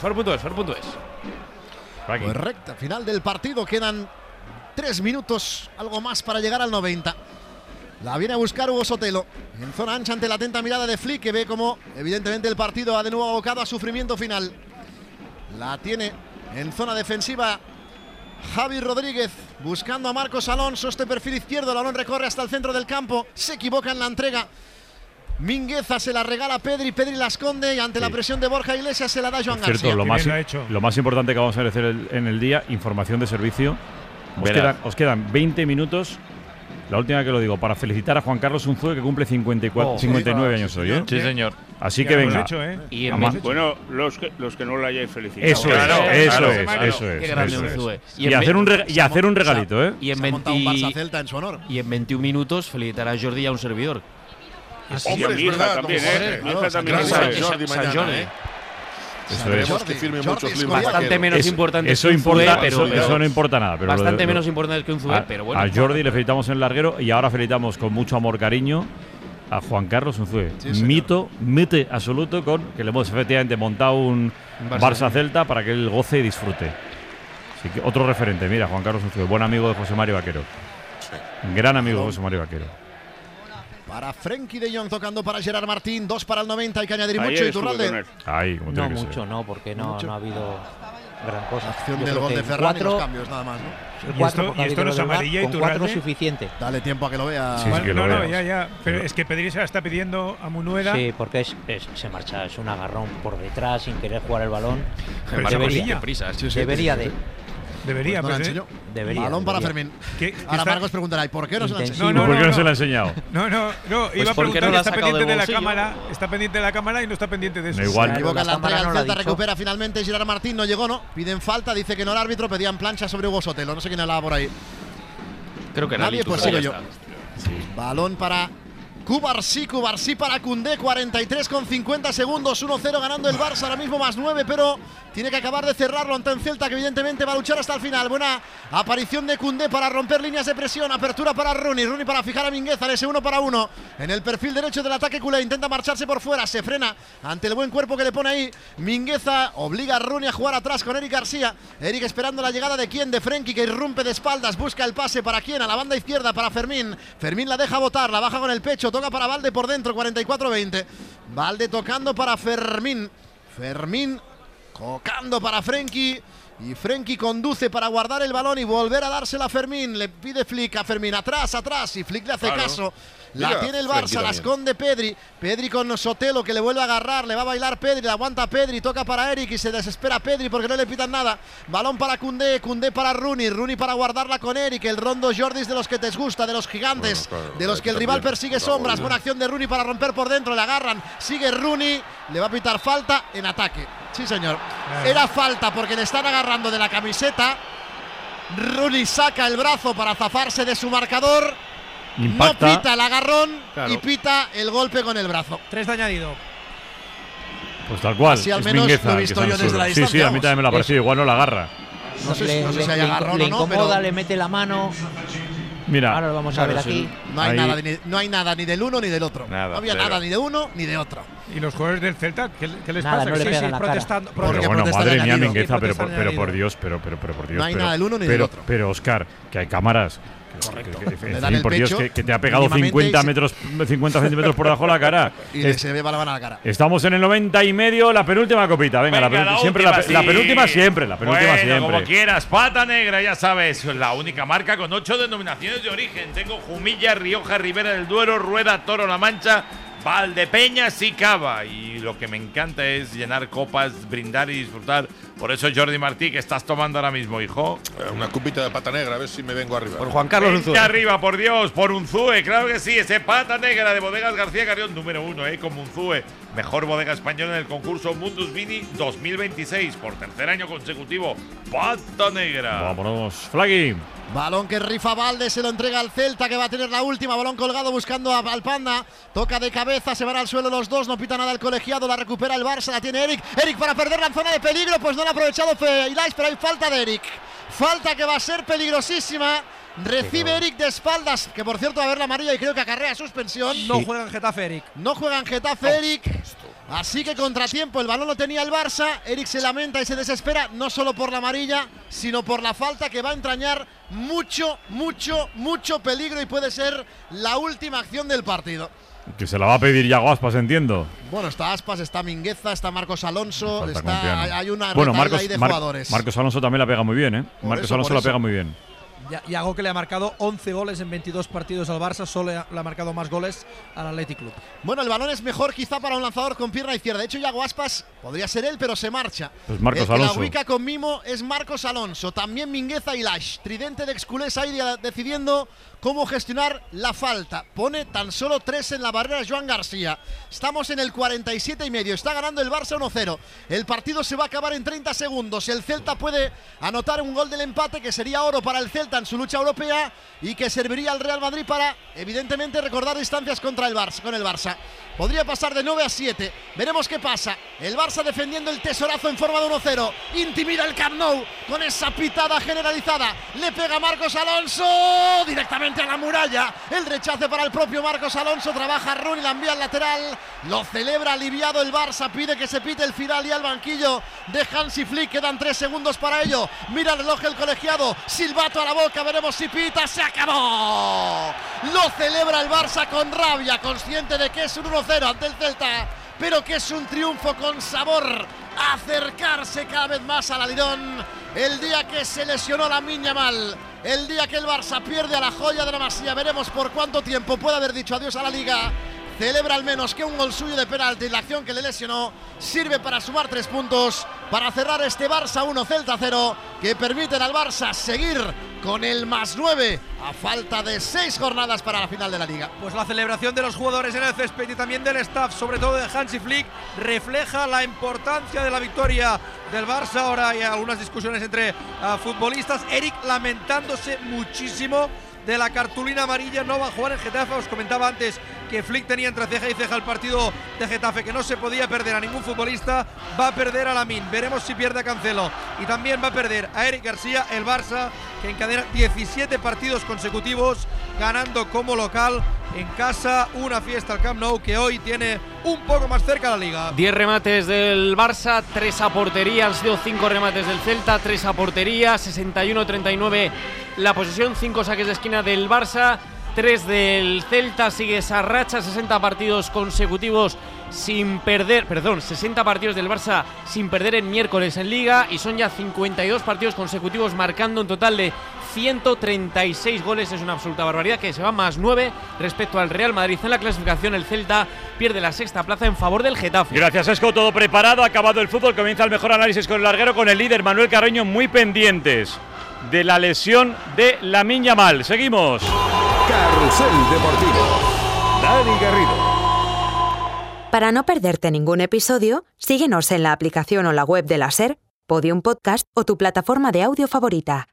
Pues recta final del partido, quedan 3 minutos, algo más para llegar al 90. La viene a buscar Hugo Sotelo en zona ancha ante la atenta mirada de Flick, que ve como evidentemente el partido ha de nuevo abocado a sufrimiento final. La tiene en zona defensiva Javi Rodríguez buscando a Marcos Alonso, este perfil izquierdo, el balón recorre hasta el centro del campo, se equivoca en la entrega. Mingueza se la regala a Pedri, Pedri la esconde y ante la presión de Borja Iglesias se la da Joan García. Cierto, lo más importante que vamos a hacer en el día, información de servicio. Os quedan 20 minutos. La última que lo digo, para felicitar a Juan Carlos Unzué, que cumple 59 años hoy, ¿eh? Sí, señor. Así que venga. Hecho, ¿eh? Y bueno, los que no lo hayáis felicitado. Eso es. Qué grande Unzué. Y hacer un regalito, ¿eh? Y en, Celta en su honor. Y en 21 minutos felicitar a Jordi y a un servidor. Y a mi hija también, ¿eh? Mi hija también es San Jordi. Eso es. Bastante menos importante eso que Unzué, pero eso no importa nada. Pero bastante menos importante que Unzué, pero bueno. A Jordi le felicitamos en el larguero y ahora felicitamos con mucho amor, cariño a Juan Carlos Unzué. Mite absoluto, con que le hemos efectivamente montado un Barça-Celta para que él goce y disfrute. Así que otro referente, mira, Juan Carlos Unzué, buen amigo de José Mario Vaquero. Gran amigo de José Mario Vaquero. Para Frenkie de Jong, tocando para Gerard Martín, 2 para el 90, hay que añadir mucho. Iturralde. No mucho, no, porque no ha habido gran cosa. Acción del gol de Ferran y los cambios, nada más, ¿no? Y esto no es amarilla, con 4 suficiente. Dale tiempo a que lo vea. Sí, que lo no, ya. Pero es que Pedri se la está pidiendo a Munuera. Sí, porque se marcha, es un agarrón por detrás sin querer jugar el balón. Debería, pues debería. Balón para Fermín. Ahora Marcos preguntará, ¿y por qué no se lo ha enseñado? ¿Por qué no se lo ha enseñado? No, iba a preguntar que está pendiente de la cámara. Está pendiente de la cámara y no está pendiente de eso. Igual. Se equivoca la entrega, el Celta recupera finalmente Gerard Martín, no llegó, ¿no? Piden falta, dice que no el árbitro, pedían plancha sobre Hugo Sotelo. No sé quién hablaba por ahí. Creo que nadie, pues sigo yo. Balón para Cubarsí para Koundé, 43 con 50 segundos, 1-0 ganando el Barça, ahora mismo más 9, pero tiene que acabar de cerrarlo ante un Celta que evidentemente va a luchar hasta el final. Buena aparición de Koundé para romper líneas de presión, apertura para Rooney para fijar a Mingueza, ese 1 para 1 en el perfil derecho del ataque culé, intenta marcharse por fuera, se frena ante el buen cuerpo que le pone ahí Mingueza, obliga a Rooney a jugar atrás con Eric García, Eric esperando la llegada de quién, de Frenkie, que irrumpe de espaldas, busca el pase para quién, a la banda izquierda para Fermín, Fermín la deja botar, la baja con el pecho, toca para Valde por dentro, 44-20, Valde tocando para Fermín tocando para Frenkie, y Frenkie conduce para guardar el balón y volver a dársela a Fermín. Le pide Flick a Fermín, atrás, y Flick le hace caso. La tiene el Barça, la esconde Pedri. Pedri con Sotelo, que le vuelve a agarrar, le va a bailar Pedri, la aguanta Pedri, toca para Eric y se desespera Pedri porque no le pitan nada. Balón para Koundé, Koundé para Rooney para guardarla con Eric. El rondo Jordis de los que te gusta, de los gigantes, de los que el rival persigue sombras. Buena acción de Rooney para romper por dentro, le agarran, sigue Rooney, le va a pitar falta en ataque. Sí, señor. Era falta porque le están agarrando de la camiseta. Rooney saca el brazo para zafarse de su marcador. Impacta. No pita el agarrón y pita el golpe con el brazo. 3 de añadido. Pues tal cual. Así al es menos Mingueza, lo he visto yo desde la distancia. Sí, a mí también me lo ha parecido. Igual no la agarra. No sé si hay agarrón le o no, incomoda, pero le mete la mano. Mira, ahora lo vamos a ver aquí. No hay nada ni del uno ni del otro. No había nada ni de uno ni de otro. ¿Y los jugadores del Celta? ¿Qué les nada, pasa? No le pegan la protestando. Pero bueno, madre mía, Mingueza, pero por Dios, pero por Dios. No hay nada del uno ni del otro. Pero Óscar, que hay cámaras. Correcto. Le dan el por Dios, que te ha pegado 50 centímetros por debajo de la cara. Y se ve balón a la cara. Estamos en el 90 y medio, la penúltima copita. Venga, la penúltima siempre. Como quieras, pata negra, ya sabes. La única marca con 8 denominaciones de origen. Tengo Jumilla, Rioja, Ribera del Duero, Rueda, Toro, La Mancha, Valdepeñas y Cava. Y lo que me encanta es llenar copas, brindar y disfrutar Por eso, Jordi Martí, ¿qué estás tomando ahora mismo, hijo? Una cupita de pata negra, a ver si me vengo arriba. Por Juan Carlos Vente Unzué. arriba, por Dios, por Unzué, claro que sí, ese pata negra de Bodegas García Carrión, número 1, con Unzué. Mejor bodega española en el concurso Mundus Vini 2026, por tercer año consecutivo. Pata negra. Vámonos, Flagui. Balón que rifa Valde, se lo entrega al Celta, que va a tener la última. Balón colgado buscando al Panda. Toca de cabeza, se van al suelo los dos. No pita nada el colegiado, la recupera el Barça, la tiene Eric. Eric para perderla en zona de peligro, pues no la ha aprovechado Ilais, pero hay falta de Eric. Falta que va a ser peligrosísima. Recibe Eric de espaldas, que por cierto va a ver la amarilla y creo que acarrea suspensión. No juega en Getafe Eric. No juega en Getafe Eric. Así que contratiempo, el balón lo tenía el Barça. Eric se lamenta y se desespera, no solo por la amarilla, sino por la falta que va a entrañar mucho peligro y puede ser la última acción del partido. Que se la va a pedir Yago Aspas, entiendo. Bueno, está Aspas, está Mingueza, está Marcos Alonso, hay una bueno, retahíla ahí de jugadores. Marcos Alonso también la pega muy bien, ¿eh? Marcos Alonso la pega muy bien. Yago, que le ha marcado 11 goles en 22 partidos al Barça, solo le ha marcado más goles al Athletic Club. Bueno, el balón es mejor quizá para un lanzador con pierna izquierda. De hecho, Yago Aspas podría ser él, pero se marcha. Pues Marcos el que Alonso. La ubica con mimo es Marcos Alonso. También Mingueza y Lash. Tridente de Exculés ahí decidiendo cómo gestionar la falta. Pone tan solo 3 en la barrera Joan García. Estamos en el 47,5. Está ganando el Barça 1-0. El partido se va a acabar en 30 segundos. El Celta puede anotar un gol del empate, que sería oro para el Celta en su lucha europea y que serviría al Real Madrid para, evidentemente, recordar distancias con el Barça. Podría pasar de 9-7. Veremos qué pasa. El Barça defendiendo el tesorazo en forma de 1-0. Intimida el Camp Nou con esa pitada generalizada. Le pega Marcos Alonso directamente a la muralla. El rechace para el propio Marcos Alonso. Trabaja Rooney, la envía al lateral. Lo celebra aliviado el Barça. Pide que se pite el final y al banquillo de Hansi Flick. Quedan 3 segundos para ello. Mira el reloj el colegiado. Silbato a la boca. Veremos si pita. ¡Se acabó! Lo celebra el Barça con rabia, consciente de que es un 1-0 ante el Celta, pero que es un triunfo con sabor. Acercarse cada vez más al Alirón. El día que se lesionó Lamine Yamal, el día que el Barça pierde a la joya de la Masía. Veremos por cuánto tiempo puede haber dicho adiós a la Liga. Celebra al menos que un gol suyo de penalti, la acción que le lesionó, sirve para sumar 3 puntos, para cerrar este Barça 1, Celta 0, que permiten al Barça seguir con el +9 a falta de 6 jornadas para la final de la Liga. Pues la celebración de los jugadores en el césped y también del staff, sobre todo de Hansi Flick, refleja la importancia de la victoria del Barça. Ahora hay algunas discusiones entre futbolistas. Eric lamentándose muchísimo de la cartulina amarilla, no va a jugar en Getafe. Os comentaba antes que Flick tenía entre ceja y ceja el partido de Getafe, que no se podía perder a ningún futbolista. Va a perder a Lamine, veremos si pierde a Cancelo, y también va a perder a Eric García. El Barça, que encadena 17 partidos consecutivos ganando como local en casa, una fiesta al Camp Nou que hoy tiene un poco más cerca la Liga. 10 remates del Barça, 3 a portería, han sido 5 remates del Celta, 3 a portería, 61-39 la posesión, 5 saques de esquina del Barça, 3 del Celta. Sigue esa racha, 60 partidos consecutivos sin perder, 60 partidos del Barça sin perder en miércoles en Liga, y son ya 52 partidos consecutivos marcando un total de 136 goles. Es una absoluta barbaridad, que se va +9 respecto al Real Madrid en la clasificación. El Celta pierde la 6ª plaza en favor del Getafe. Gracias, Esco. Todo preparado, acabado el fútbol. Comienza el mejor análisis con el larguero, con el líder Manuel Carreño, muy pendientes de la lesión de Lamine Yamal. Seguimos. Carrusel Deportivo. Dani Garrido. Para no perderte ningún episodio, síguenos en la aplicación o la web de la SER, Podium Podcast o tu plataforma de audio favorita.